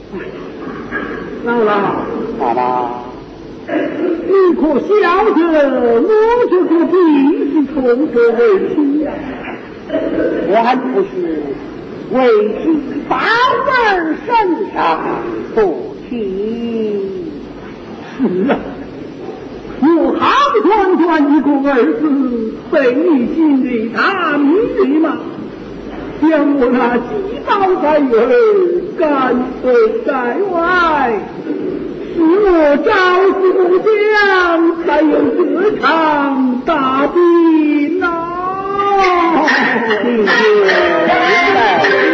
Speaker 4: 姥姥，妈妈，你可晓得我这个病是从何为起呀？还不是为其宝儿身上不提。
Speaker 2: 是啊，我好端端一个儿子，被你今日大名对吗？将我那鸡宝在儿赶回在外，是我招子将才有这场大病啊！
Speaker 4: 谢谢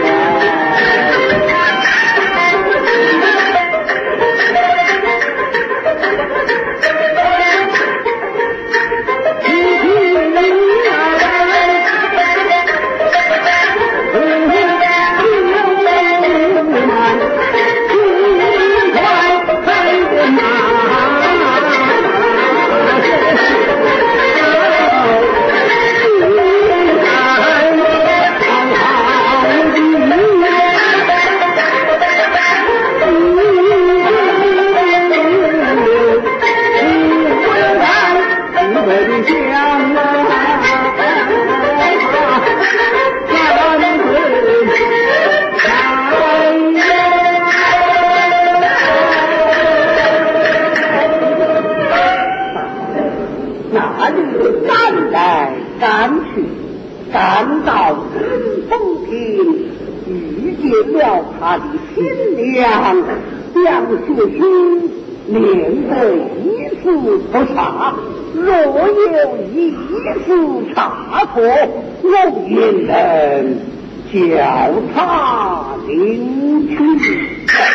Speaker 4: 赶去，赶到春风亭，遇见了他的新娘杨雪清，面对一丝不差，若有一丝差错，我也能叫他领去。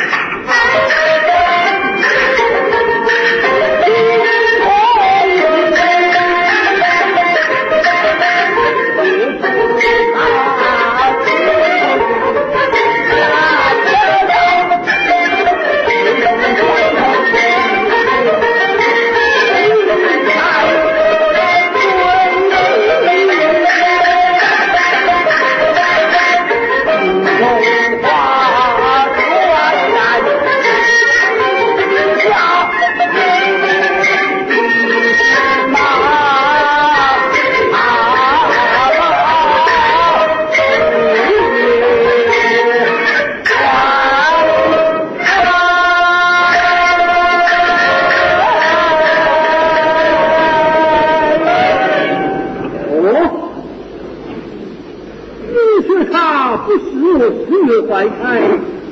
Speaker 4: 怀开，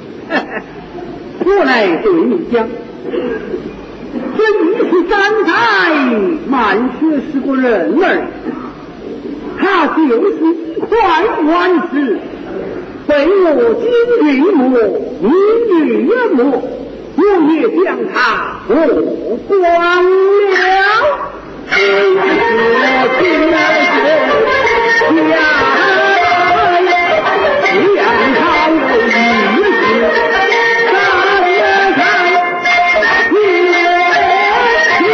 Speaker 4: 我来对你讲，这一是三才，满学是个人儿，他就是一块顽石，被我金玉磨，银玉磨，我也将他破光了。我今来是呀。让他有意思，三月开，一月秋，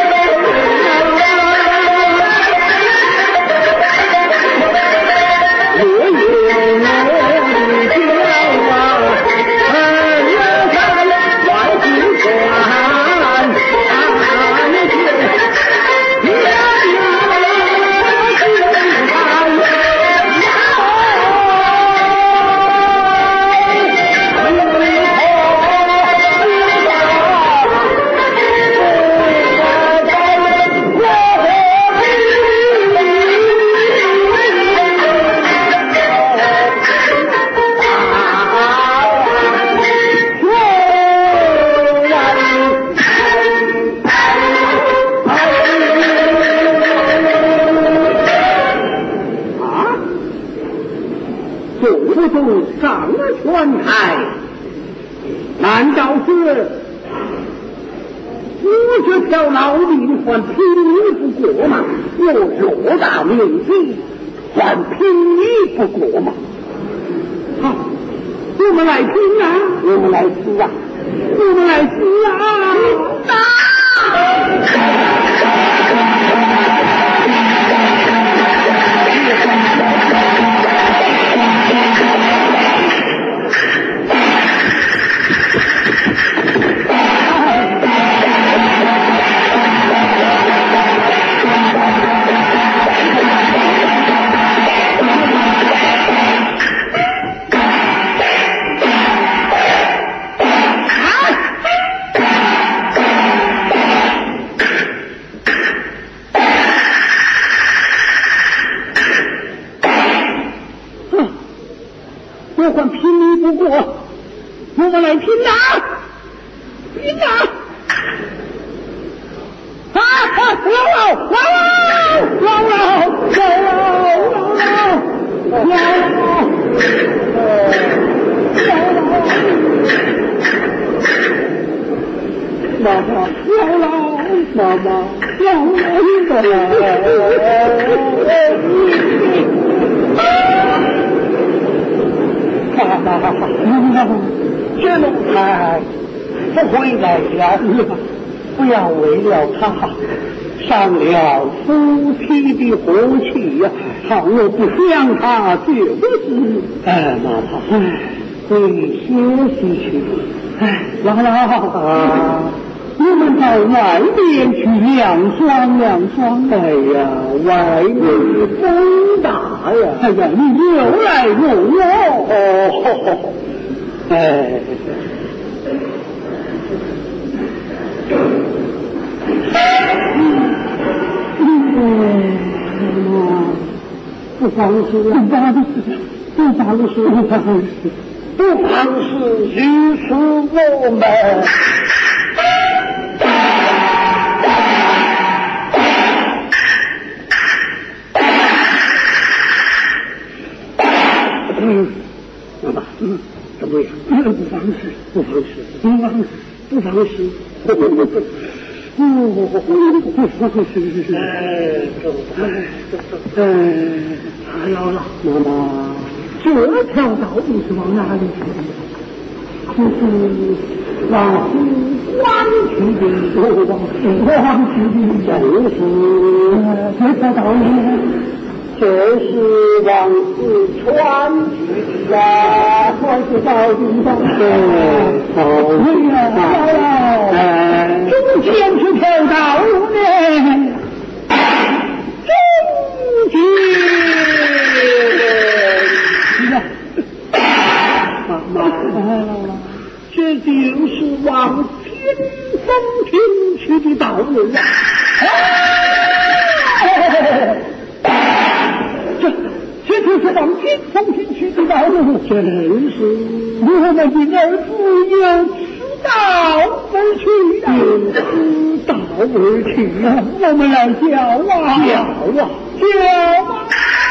Speaker 4: 我有我的脚啊，二月开，万事传，三月上了船台，难道是我这条老命还拼你不过吗？我偌大年纪还拼你不过吗？好，我们来拼啊！我们来吃啊！我们来吃啊！打！ 我，我们来拼呐，拼呐！啊啊！老老老老老老老老老妈妈，姥姥，妈妈，姥姥，妈妈，这龙台不回来了，不要为了他伤了夫妻的和气呀！倘若不想他，绝不是。哎，妈妈，你休息去。哎，姥姥啊。你们到外面去凉爽凉爽。哎呀，外面风大呀！哎呀，你又来弄我哦！哎，嗯，不妨事，不妨事，不妨事，不妨事，不妨事，于是我们。嗯，妈妈，嗯，怎么样？不妨事，不妨事，不妨事，不妨事。哦，不妨事。哎，走吧，走。哎，姥姥，妈妈，这条道路是往哪里去的？就是往湖广去的，往湖广去的，就是这条道路。这是往四川去的呀，我是到地方的。好呀，哎，中间这条道路呢？中间，妈妈，这就是往天风亭去的道路啊！这就是往金风亭去的道路，真是我们的儿子有此道而去啊，有此道而去啊，我们来叫啊，叫啊，叫啊！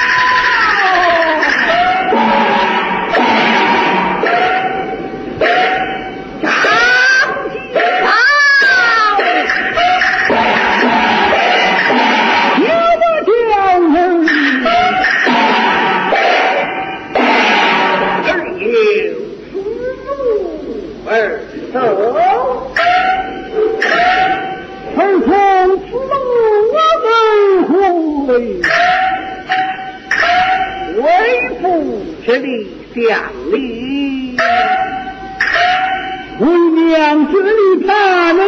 Speaker 4: 而从此我们会为父这里乡里，为娘这里他能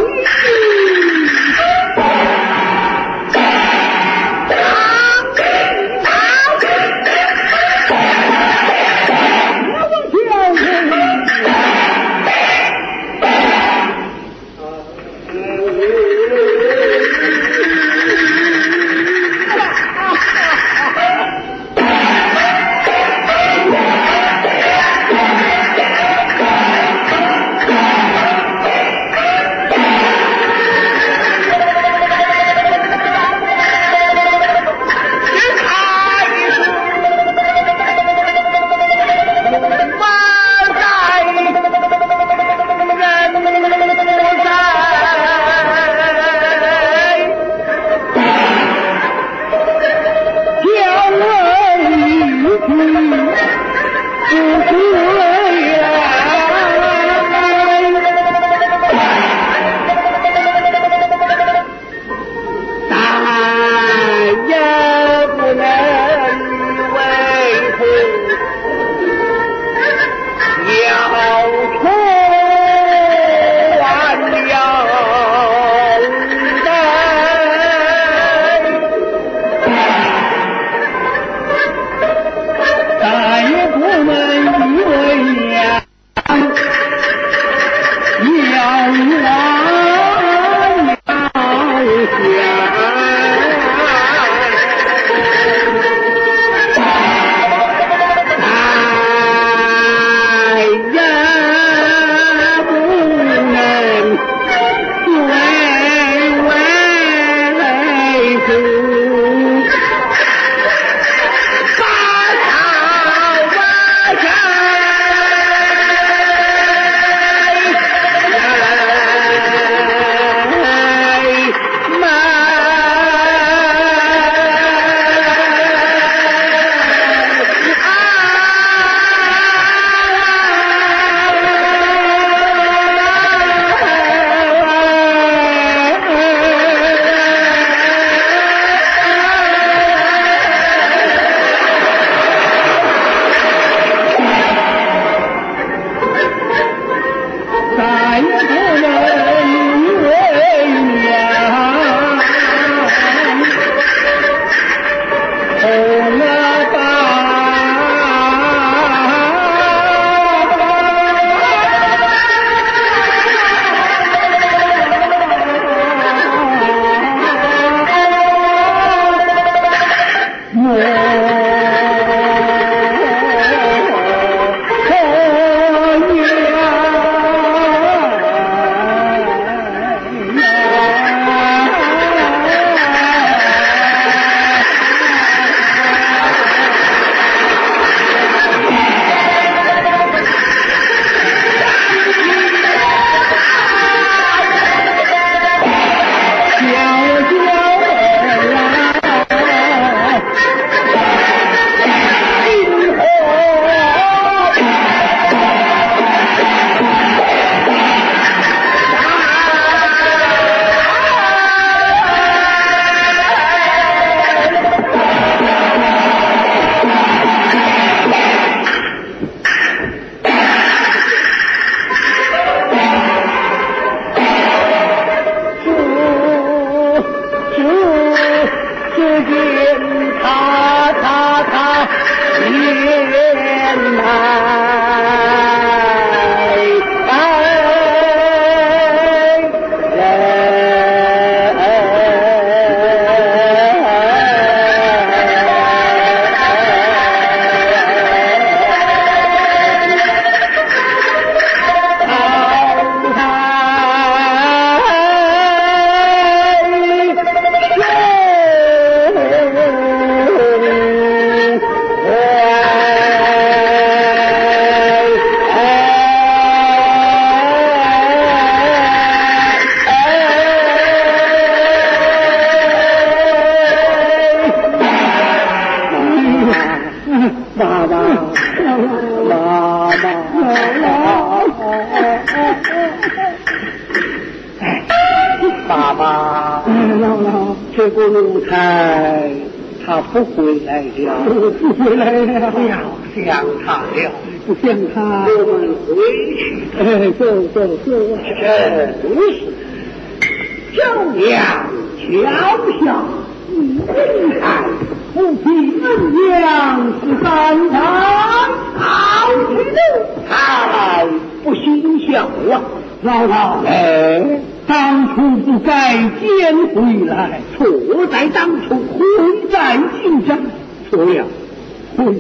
Speaker 4: 这个奴才他不回来了，
Speaker 2: 不回来了，
Speaker 4: 不要想他了，
Speaker 2: 不想他，
Speaker 4: 我们回去。
Speaker 2: 哎，走走走，
Speaker 4: 真是正阳桥下一人才，不平门阳是三堂，好去路才不心笑啊！
Speaker 2: 姥姥，
Speaker 4: 哎，
Speaker 2: 当初不该捡回来，
Speaker 4: 错在当初，
Speaker 2: 婚在今朝，
Speaker 4: 错了，
Speaker 2: 婚。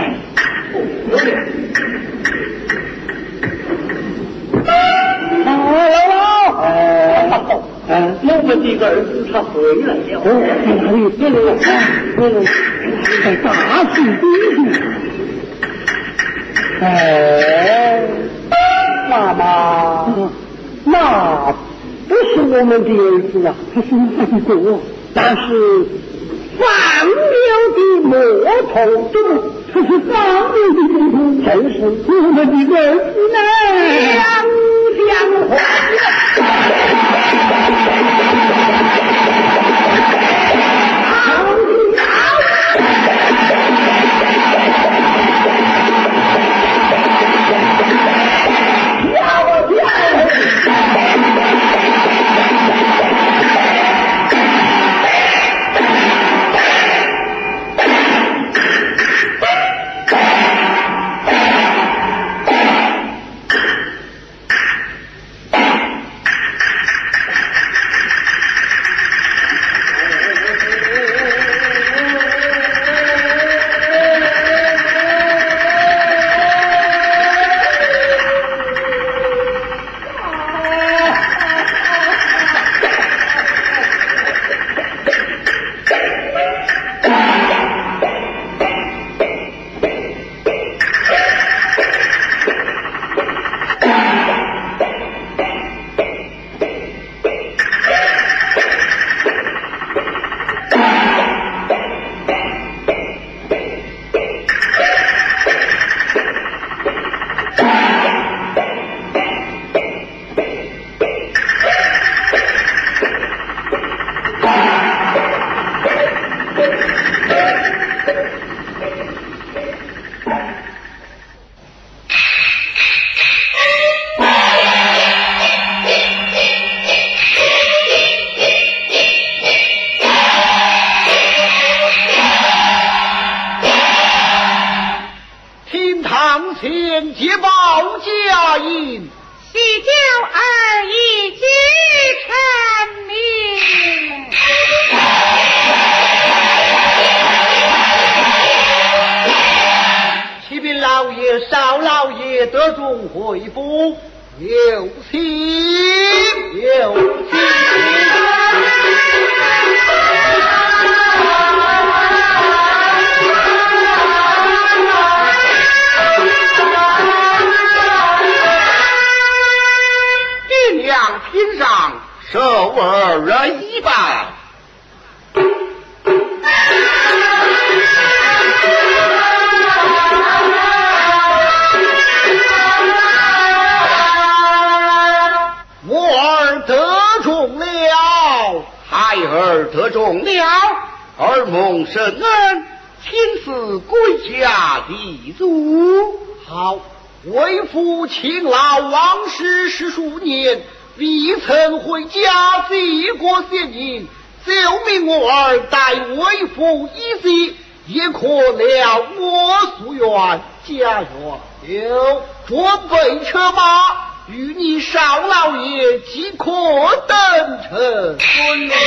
Speaker 4: 好了，哎，哎，我们的儿子他回来了，
Speaker 2: 哦，在哪里？这里，哦，在大树底下。
Speaker 4: 哎，妈妈，那不是我们的儿子啊，
Speaker 2: 他是哪一个？
Speaker 4: 但是放牛的魔头中，
Speaker 2: 他是放牛的魔头，
Speaker 4: 真是
Speaker 2: 我们的儿子呢？
Speaker 4: 两两花。
Speaker 1: 勤劳王师十数年，未曾回家接过县令，就命我儿代为父一席，也可了我夙愿。家园有准备车马，与你少老爷即可登城。遵命。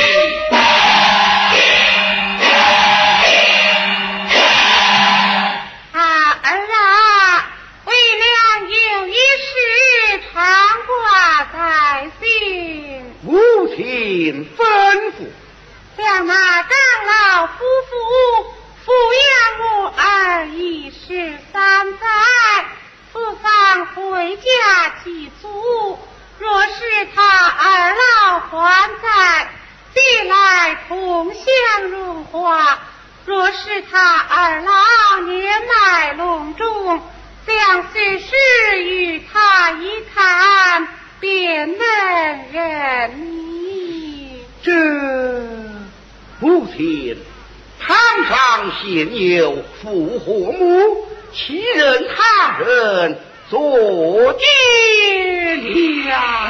Speaker 4: 母亲吩咐，
Speaker 3: 像那长老夫妇抚养我儿已是三载，不妨回家祭祖。若是他二老还在，必来同享荣华；若是他二老年迈隆重，将此事与他一谈，便能认你。
Speaker 4: 这
Speaker 1: 母亲，堂上现有复活母，岂任他人作奸呀？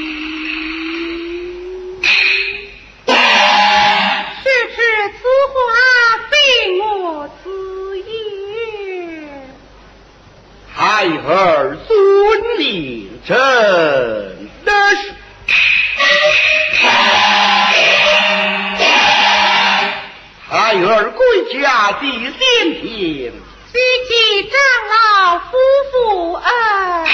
Speaker 3: 是指此话非我自言。
Speaker 1: 孩儿遵令，真的是。孩儿归家第三天，
Speaker 3: 须记长老夫妇恩。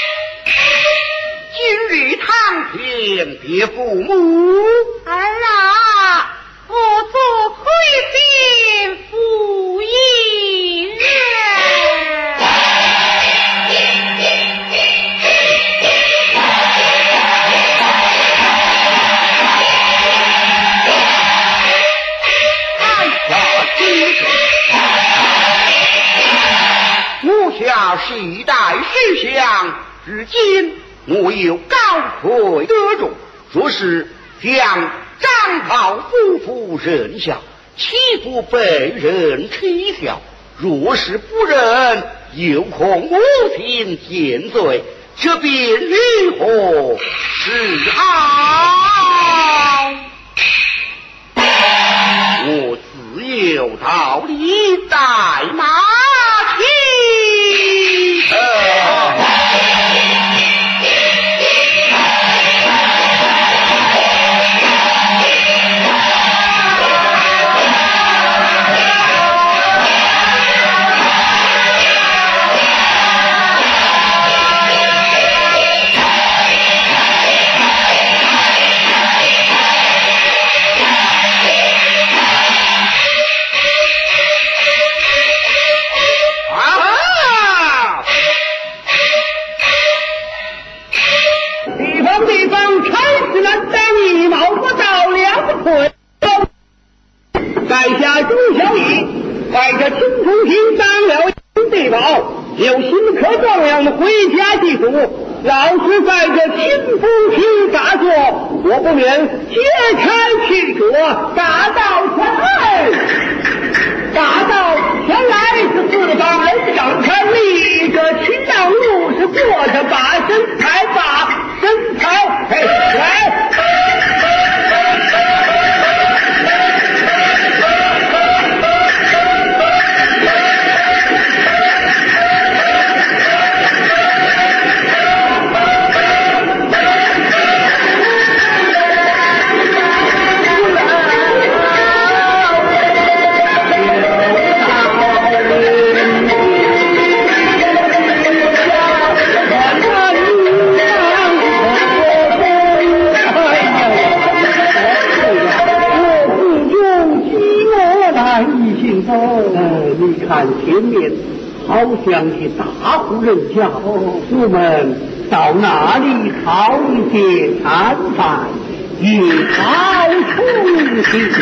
Speaker 1: 今日堂前别父母，
Speaker 3: 儿啊，我做亏心负义人。
Speaker 1: 我下世代事项，至今我有高魁得中，若是将张袍夫妇认下，岂不被人耻笑？若是不认，有恐母亲见罪，这便如何是好？我自有道理，带马骑车。
Speaker 4: 在下朱小乙，带着青铜瓶当了地保，有新科状元回家祭祖，老师带着青铜瓶打坐，我不免揭开去者，打到前来，打到前来是四方人展开，立着青道路是坐着把身材把身材，嘿，来。你看前面好像是大户人家，我们到那里讨一些餐饭，也好出去。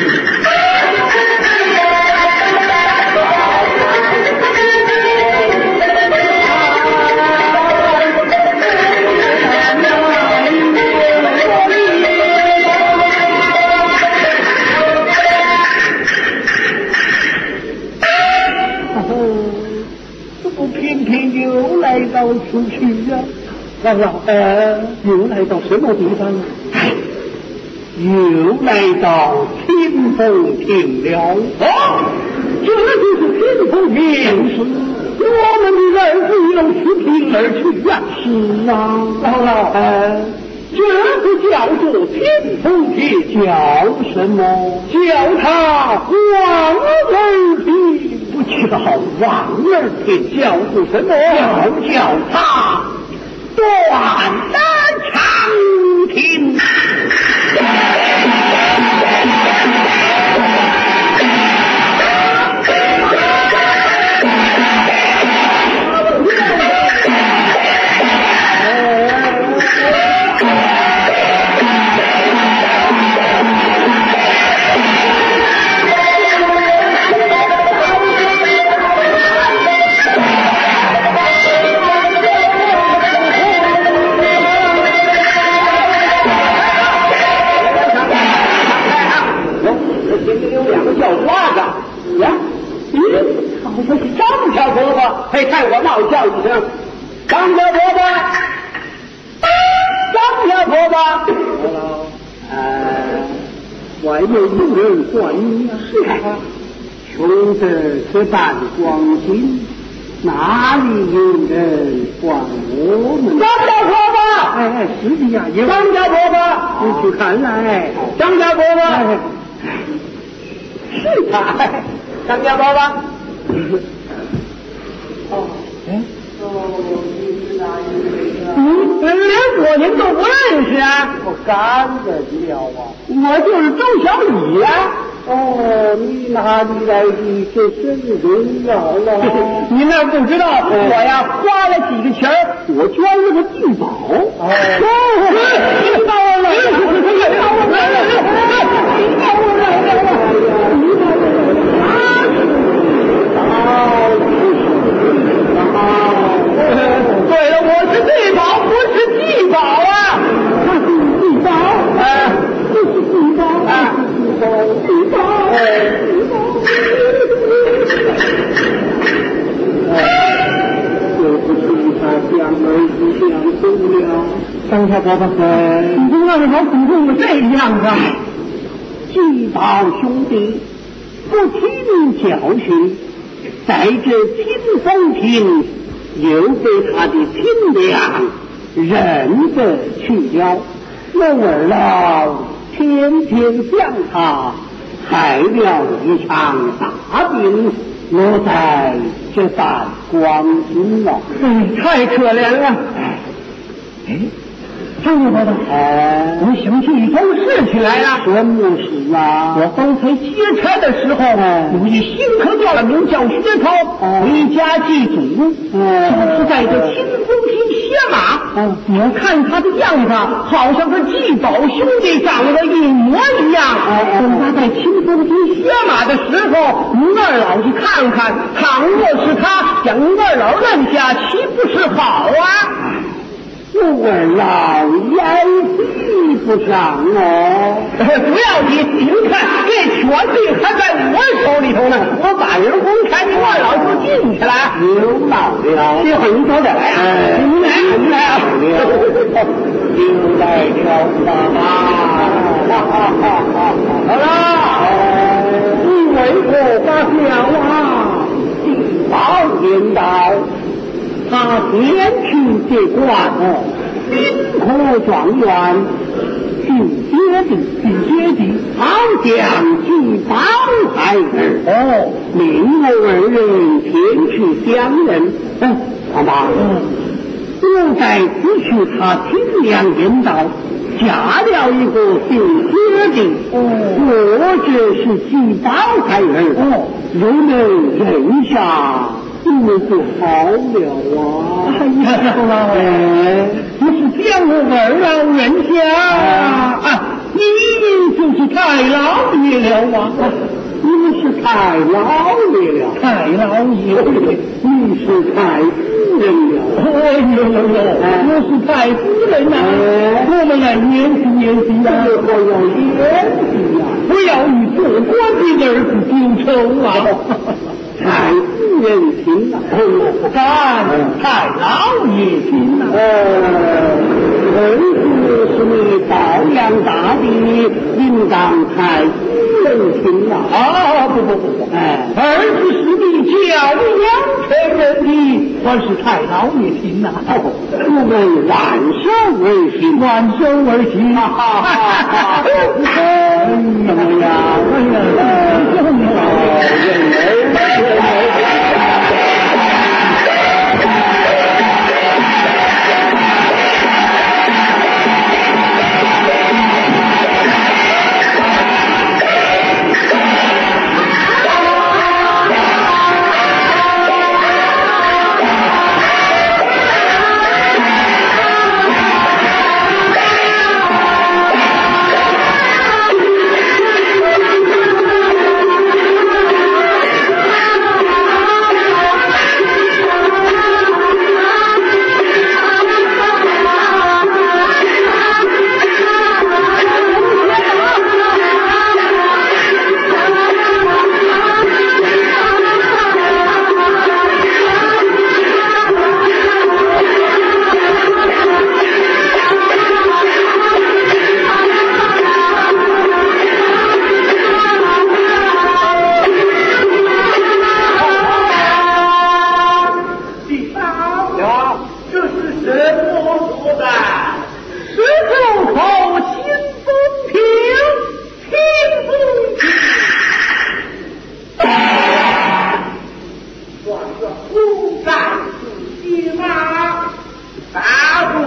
Speaker 4: 又来到此去呀、啊，姥姥，呃，又来到什么地方啊？哎，又来到天风亭了。哦，这就是天风亭，是我们的儿子有此亭而去呀、啊。是啊，姥姥，呃，这个叫做天风亭，叫什么？叫他王儿亭。叫王儿亭，叫做什么？要叫他断单长亭。 叫一声：“张家婆婆，张家婆婆。”呃，外面有人唤你啊！是啊，穷得这般光景，哪里有人唤我们？张家婆婆，哎哎，是的呀，有张家婆婆，你去看来，张家婆婆，哎、是他，张家婆婆。哦，哎，哦，你是哪一位啊？嗯，连我您都不认识啊？我干得了啊！我就是周小李呀、啊。哦，你哪里来的这身荣耀了？你那不知道，我呀花了几个钱儿，我捐了个地保。哦，地保来了，地保来了，地保来了，地保来了。对了，我是地保，不是地保啊！他是地保，哎，这是地保，哎，地保，地保，哎，对不起，他将儿子相送了。张家伯伯，你这二老祖宗的这个样子，地保兄弟不听教训，在这清风亭。又被他的清凉认得去了，我二老天天想他，害了一场大病，落在这般光景了。哎，太可怜了。哎，张家伯伯，哎，我想起一桩事情来了。什么事啊？我刚才接差的时候，有一新科调的名叫薛涛，回家祭祖，就是在这清风亭歇马。我看他的样子，好像和季宝兄弟长得一模一样。等他在清风亭歇马的时候，您二老去看看，倘若是他，将您二老认下，岂不是好啊？我二老也比不上哦，不要紧，您看这权柄还在我手里头呢，我把人公开，你二老就进去了。有道理了，这会儿您早点来啊！您来，您来啊！又来了吧？好了，你为何发表啊？地保领导。他先去接官哦，金科状元，进阶的进阶的，好将季宝孩儿哦，命我二人前去相认。嗯，好吧。嗯，我在此去他听良言道，嫁了一个姓薛的，哦，我这是季宝孩儿，哦，若能认下。你们就好了啊！哎呀，老哎，你是将我二老认下啊！你就是太老爷了啊！你们是太老爷了，太老爷，你是太夫人了。哎呦呦呦，我是太夫人呐！我们来年纪年纪啊，我要年纪啊，不要与做官的儿子纠仇啊！太夫人听了，干太老爷听了。呃，儿子是你保养大的，应当太夫人听了。啊，不不不不，哎，儿子是你教养成人的，还是太老爷听了。哦，我们万寿而行，万寿而行。哈哈哈哈！怎么样？哎呀，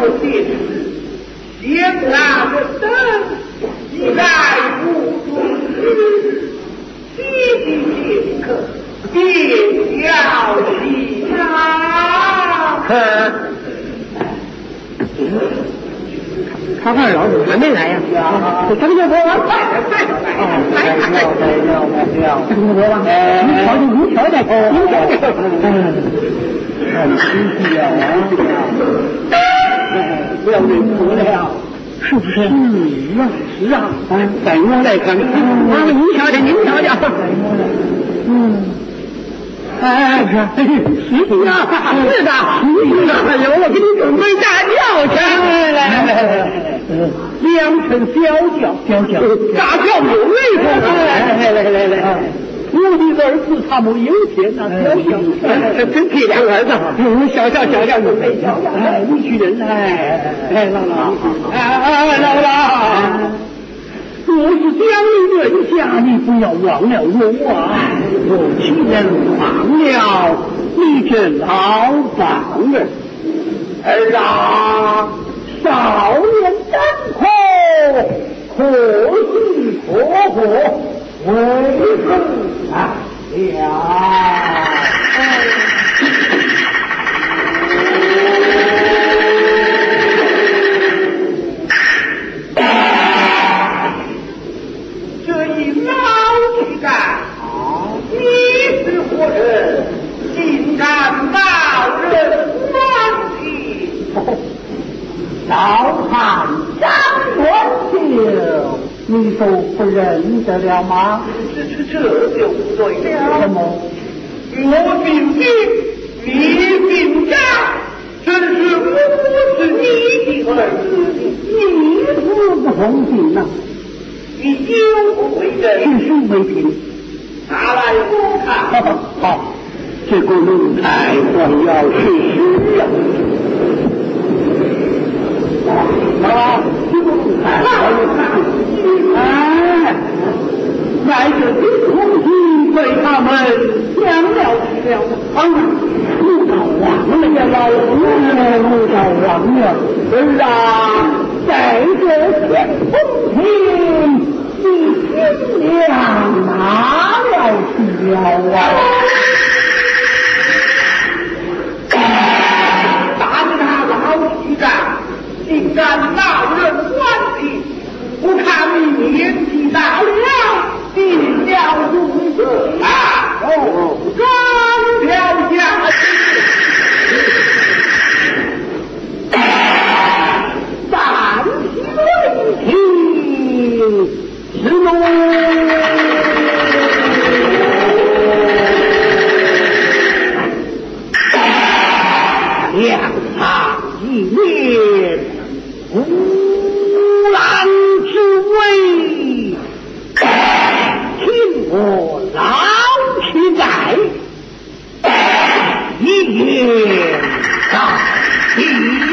Speaker 4: 我解释，先拿个灯，一概不准时，细细片刻，便要起床。
Speaker 2: 看看老子还没来呀？这张家国王快点快点来！来来来来，张家国王，你瞧瞧你瞧瞧，你瞧瞧，很新鲜啊！不要认错了，是不是？是啊，是啊，带我来看看。啊，你瞧瞧，你瞧瞧。嗯。哎，是是啊，是的，是的，哎呦，我给你准备大轿去，来来来来，良辰小轿，小轿，大轿有威风，来来来来来，我的儿子他们有钱呐，小轿，真漂亮儿子，小轿小轿有配轿，哎，你去认哎，哎姥姥，哎哎姥姥。我是江里人家，你不要忘了我啊！我既然忘了，你这老棒儿儿啊，少年当空，可喜可贺，为何来了？你是何人？竟敢冒人官体？老汉张元秀，你都不认得了吗？这这这就不对了。什么？我姓金，你姓张，真是我是你的儿子，你是不同情呐！你有何为人？是谁为凭？拿来我看。好，这个奴才还要是谁呀？啊，这个奴才还要看。哎，在这里空气被他们讲了去了。啊，不到忘了呀，老夫不到忘了。儿啊，在这天空厅。你尽量拿了去了啊！打你他老几个，竟敢闹人关系！我看你年纪大了，定要如此啊！哦，刚跳下去，暂时听。是喽，两场一面，无兰之威，听我老乞丐一言道尽。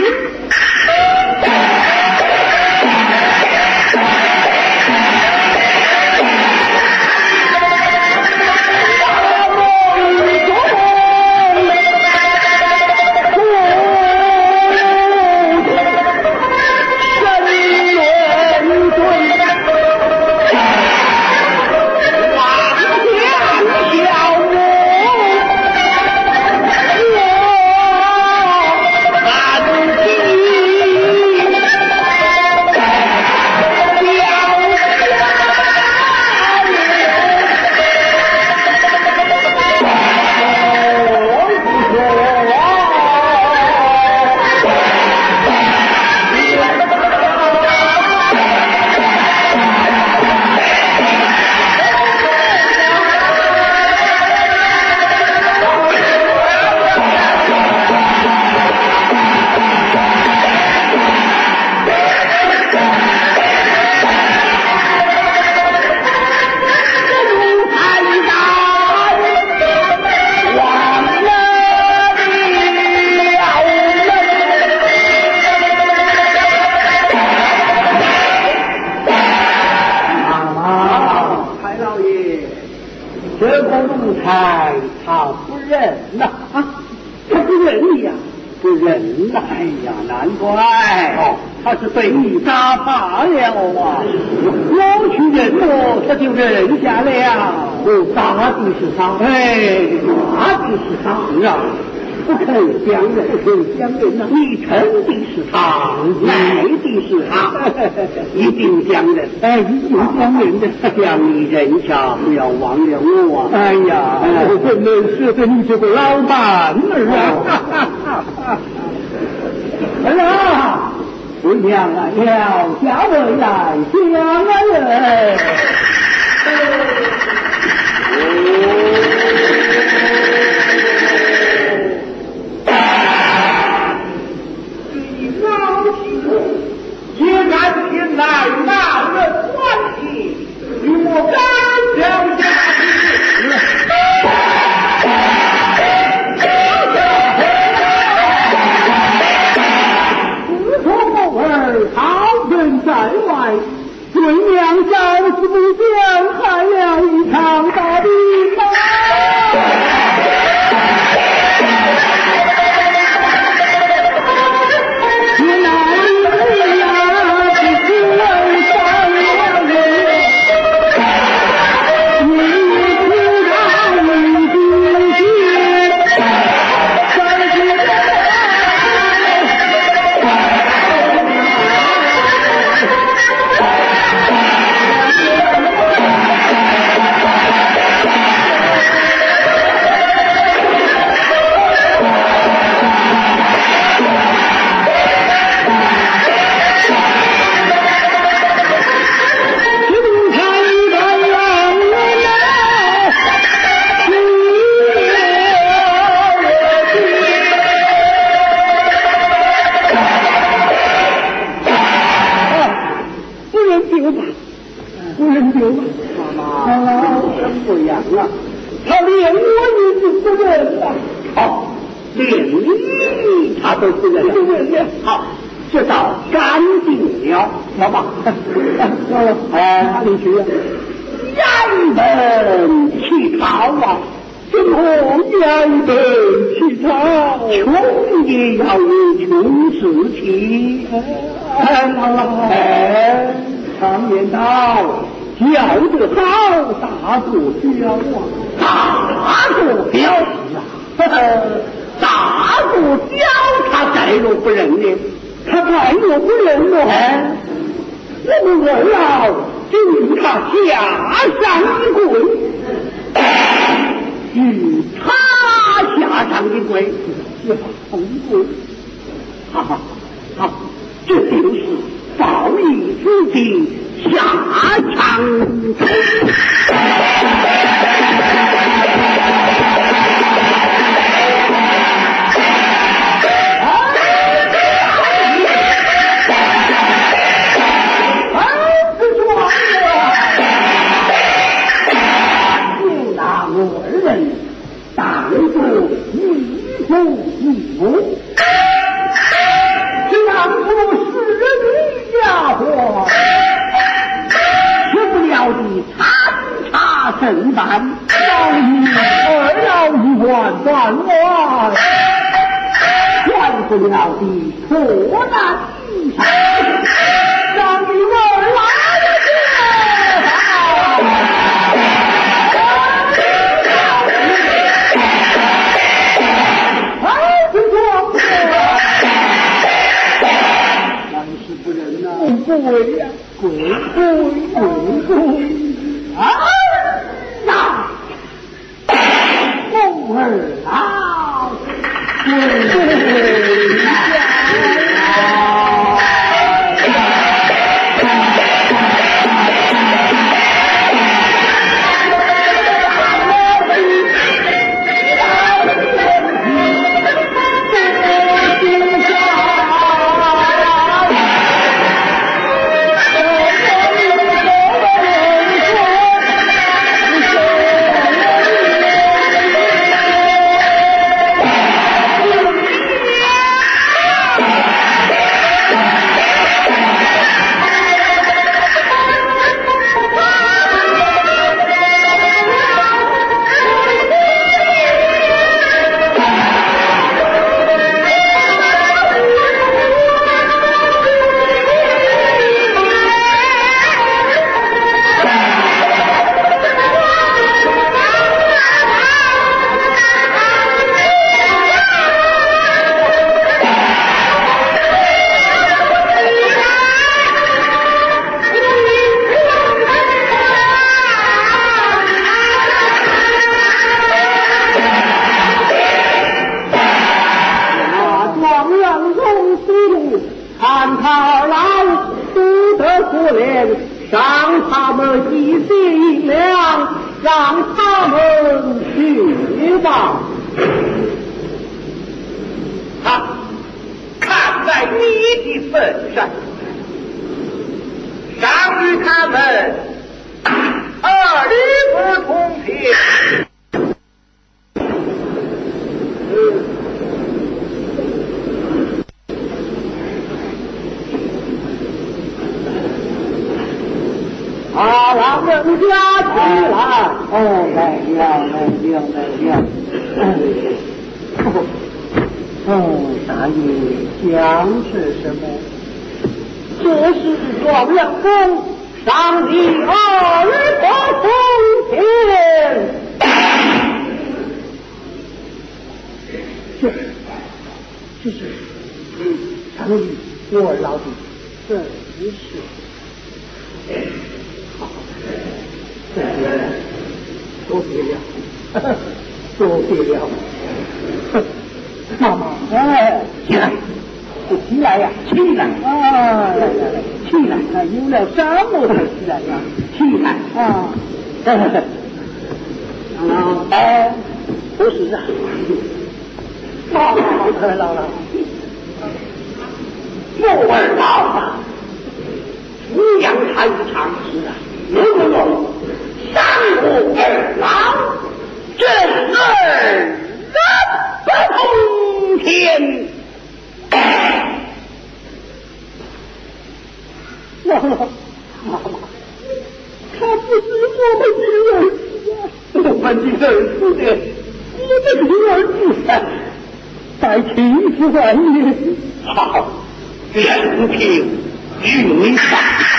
Speaker 4: 是人呐！哎呀，难怪哦，他是被你打怕了啊！我去认我，他就认下了。我打的是他，哎，打的是他啊！不肯相认，不肯相认呐！你称的是他，爱的是他，一定相认，哎，一定相认的。将你认下，不要忘了我啊！哎呀，我不能舍得你这个老板儿啊！儿啊，我娘来了，家回来，相认。也敢前来闹人关系，与我干掉下去。自从某儿好人在外，对娘小是不想害了一场大病啊！好，这道干净了，老爸。哎，哪里去啊？严本乞讨啊！怎么严本乞讨？穷也要有穷事体。哎，哎，常言道，教得好，大作彪啊！大作彪啊！大作彪，他再若不认呢？他再若不认我，哎，我们为了敬他下上一跪，与他下上一跪，下上一跪，好好好，这就是报义之地下场。当作义父义母，当作是人的家伙，吃不了的参差甚淡，老于二老一万万万，管不了的破烂衣裳，让你二老跪呀，跪跪跪跪！啊呀，凤儿啊，跪呀！ 二老不得可怜，让他们一些银两，让他们去吧。
Speaker 2: 好，看在你的份上，赏与他们二律不同平。
Speaker 4: 啊，老人家起来！哦，来了，来了，来了。哦，哦，大爷讲是什么？这是状元公上你二百铜钱。这，这是上你我老弟，这一是。多谢了，多谢了，多谢了。妈妈，哎，起来，起来呀，起来！啊，来来来，起来！啊，有了什么才起来呀？起来啊！啊，哎，不是啊，老了老了，我儿老了，抚养才是常识啊。有有有，三我二老，真儿人不通天。妈妈，妈妈，他不是我们的儿子啊！我们的儿子的，我们的儿子，在欺负外面。好，任凭云上。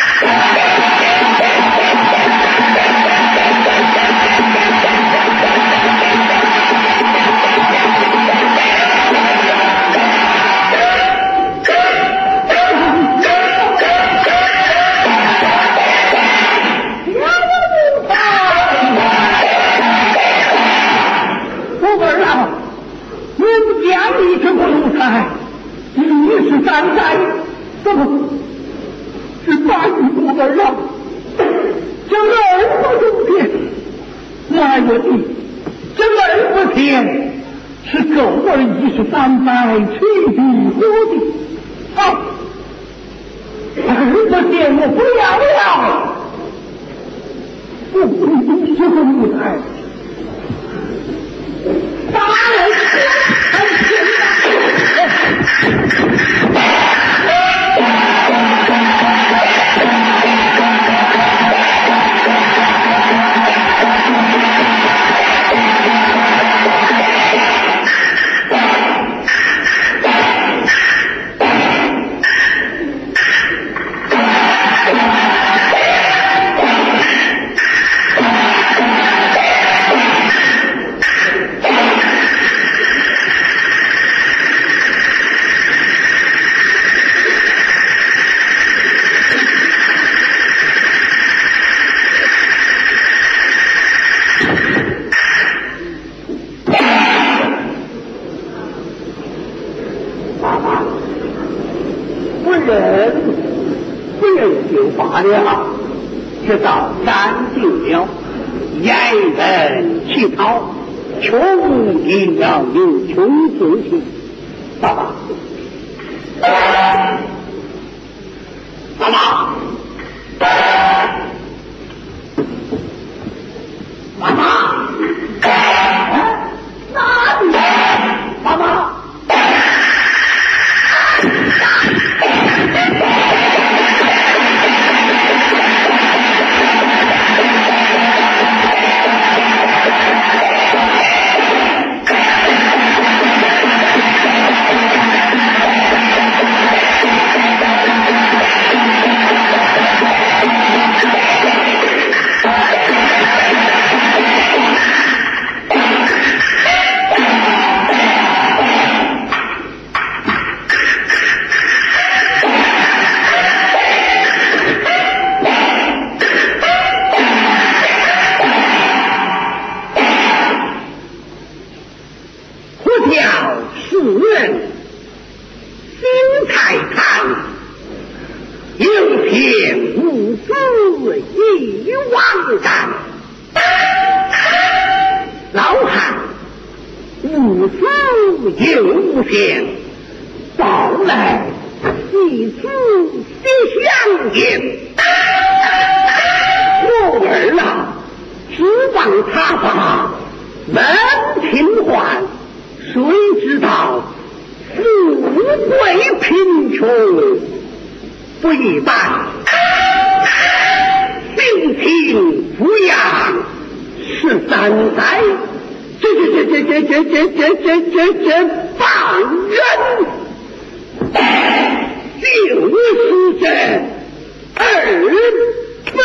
Speaker 4: 你是三代，怎么是八十多个人？这二不中天，哪有的？这二不天是狗儿一十三代去的活的。好，二不天我不要了，不必这个舞台。大人，还是了，直到三尽了，严人乞讨，穷也要有穷自性。爸爸，爸爸，爸爸，哪里？爸爸。 见母子一万战，老汉母子有无限，报来一次必相见。我儿啊，只望他把门庭换，谁知道富贵贫穷不一般，性情不扬十三载，这这这这这这这这这这放人，就是这二分。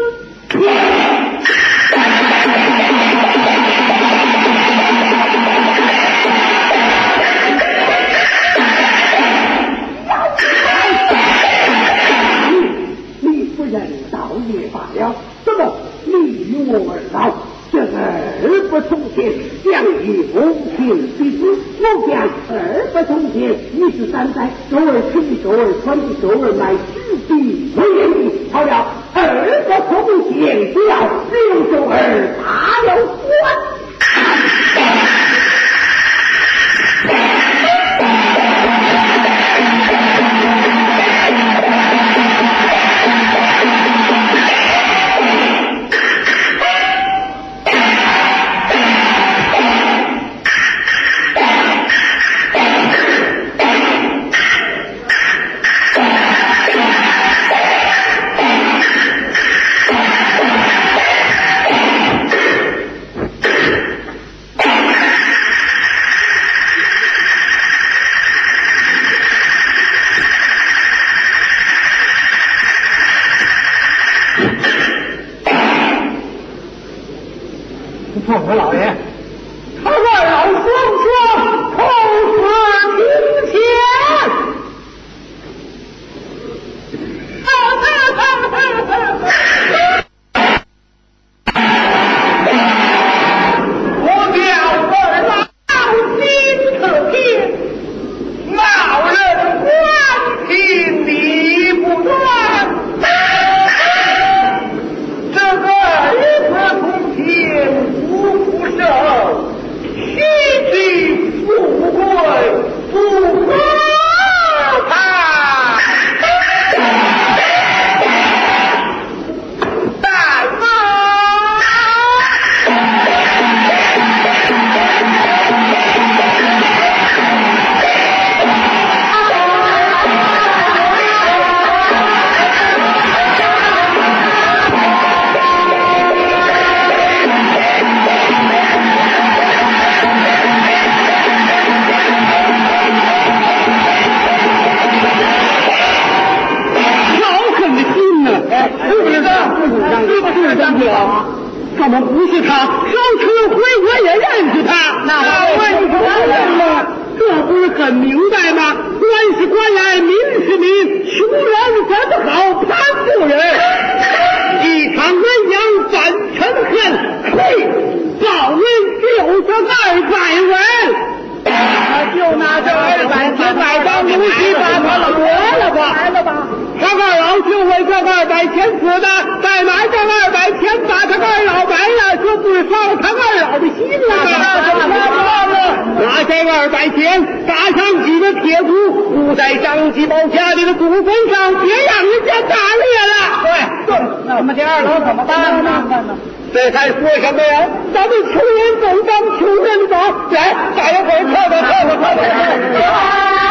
Speaker 4: 你不认道也罢了，怎么你与我儿老这二不同天，两于无情彼此，我讲二不同天，一十三载，周而吃周而穿的周而买知己为言的，好了，二不同天，只要六周儿打了官。
Speaker 2: 我老爷，他二老双双口死庭前。我表二老心可见，老人关心理不断，这个日子从前。虚极富贵不可怕，大妈他们不是他，手持回我也认识他。那为什么呢？这不是很明白吗？官是官来，民是民，穷人怎么好攀富人？一场鸳鸯反成恨，嘿，报应就这二百文。就拿这二百钱买张奴隶把他活了吧，来了吧。他二老就为这二百钱死的，再买这二百钱把他二老埋了，这不是伤他二老的心吗？拿这二百钱打上几个铁骨，固在张继宝家里的祖坟上，别让人家打裂了。对对，那我们这二老怎么办呢？这还说什么呀？咱们穷人总当穷人走，来，大家伙儿跳跳跳跳跳跳。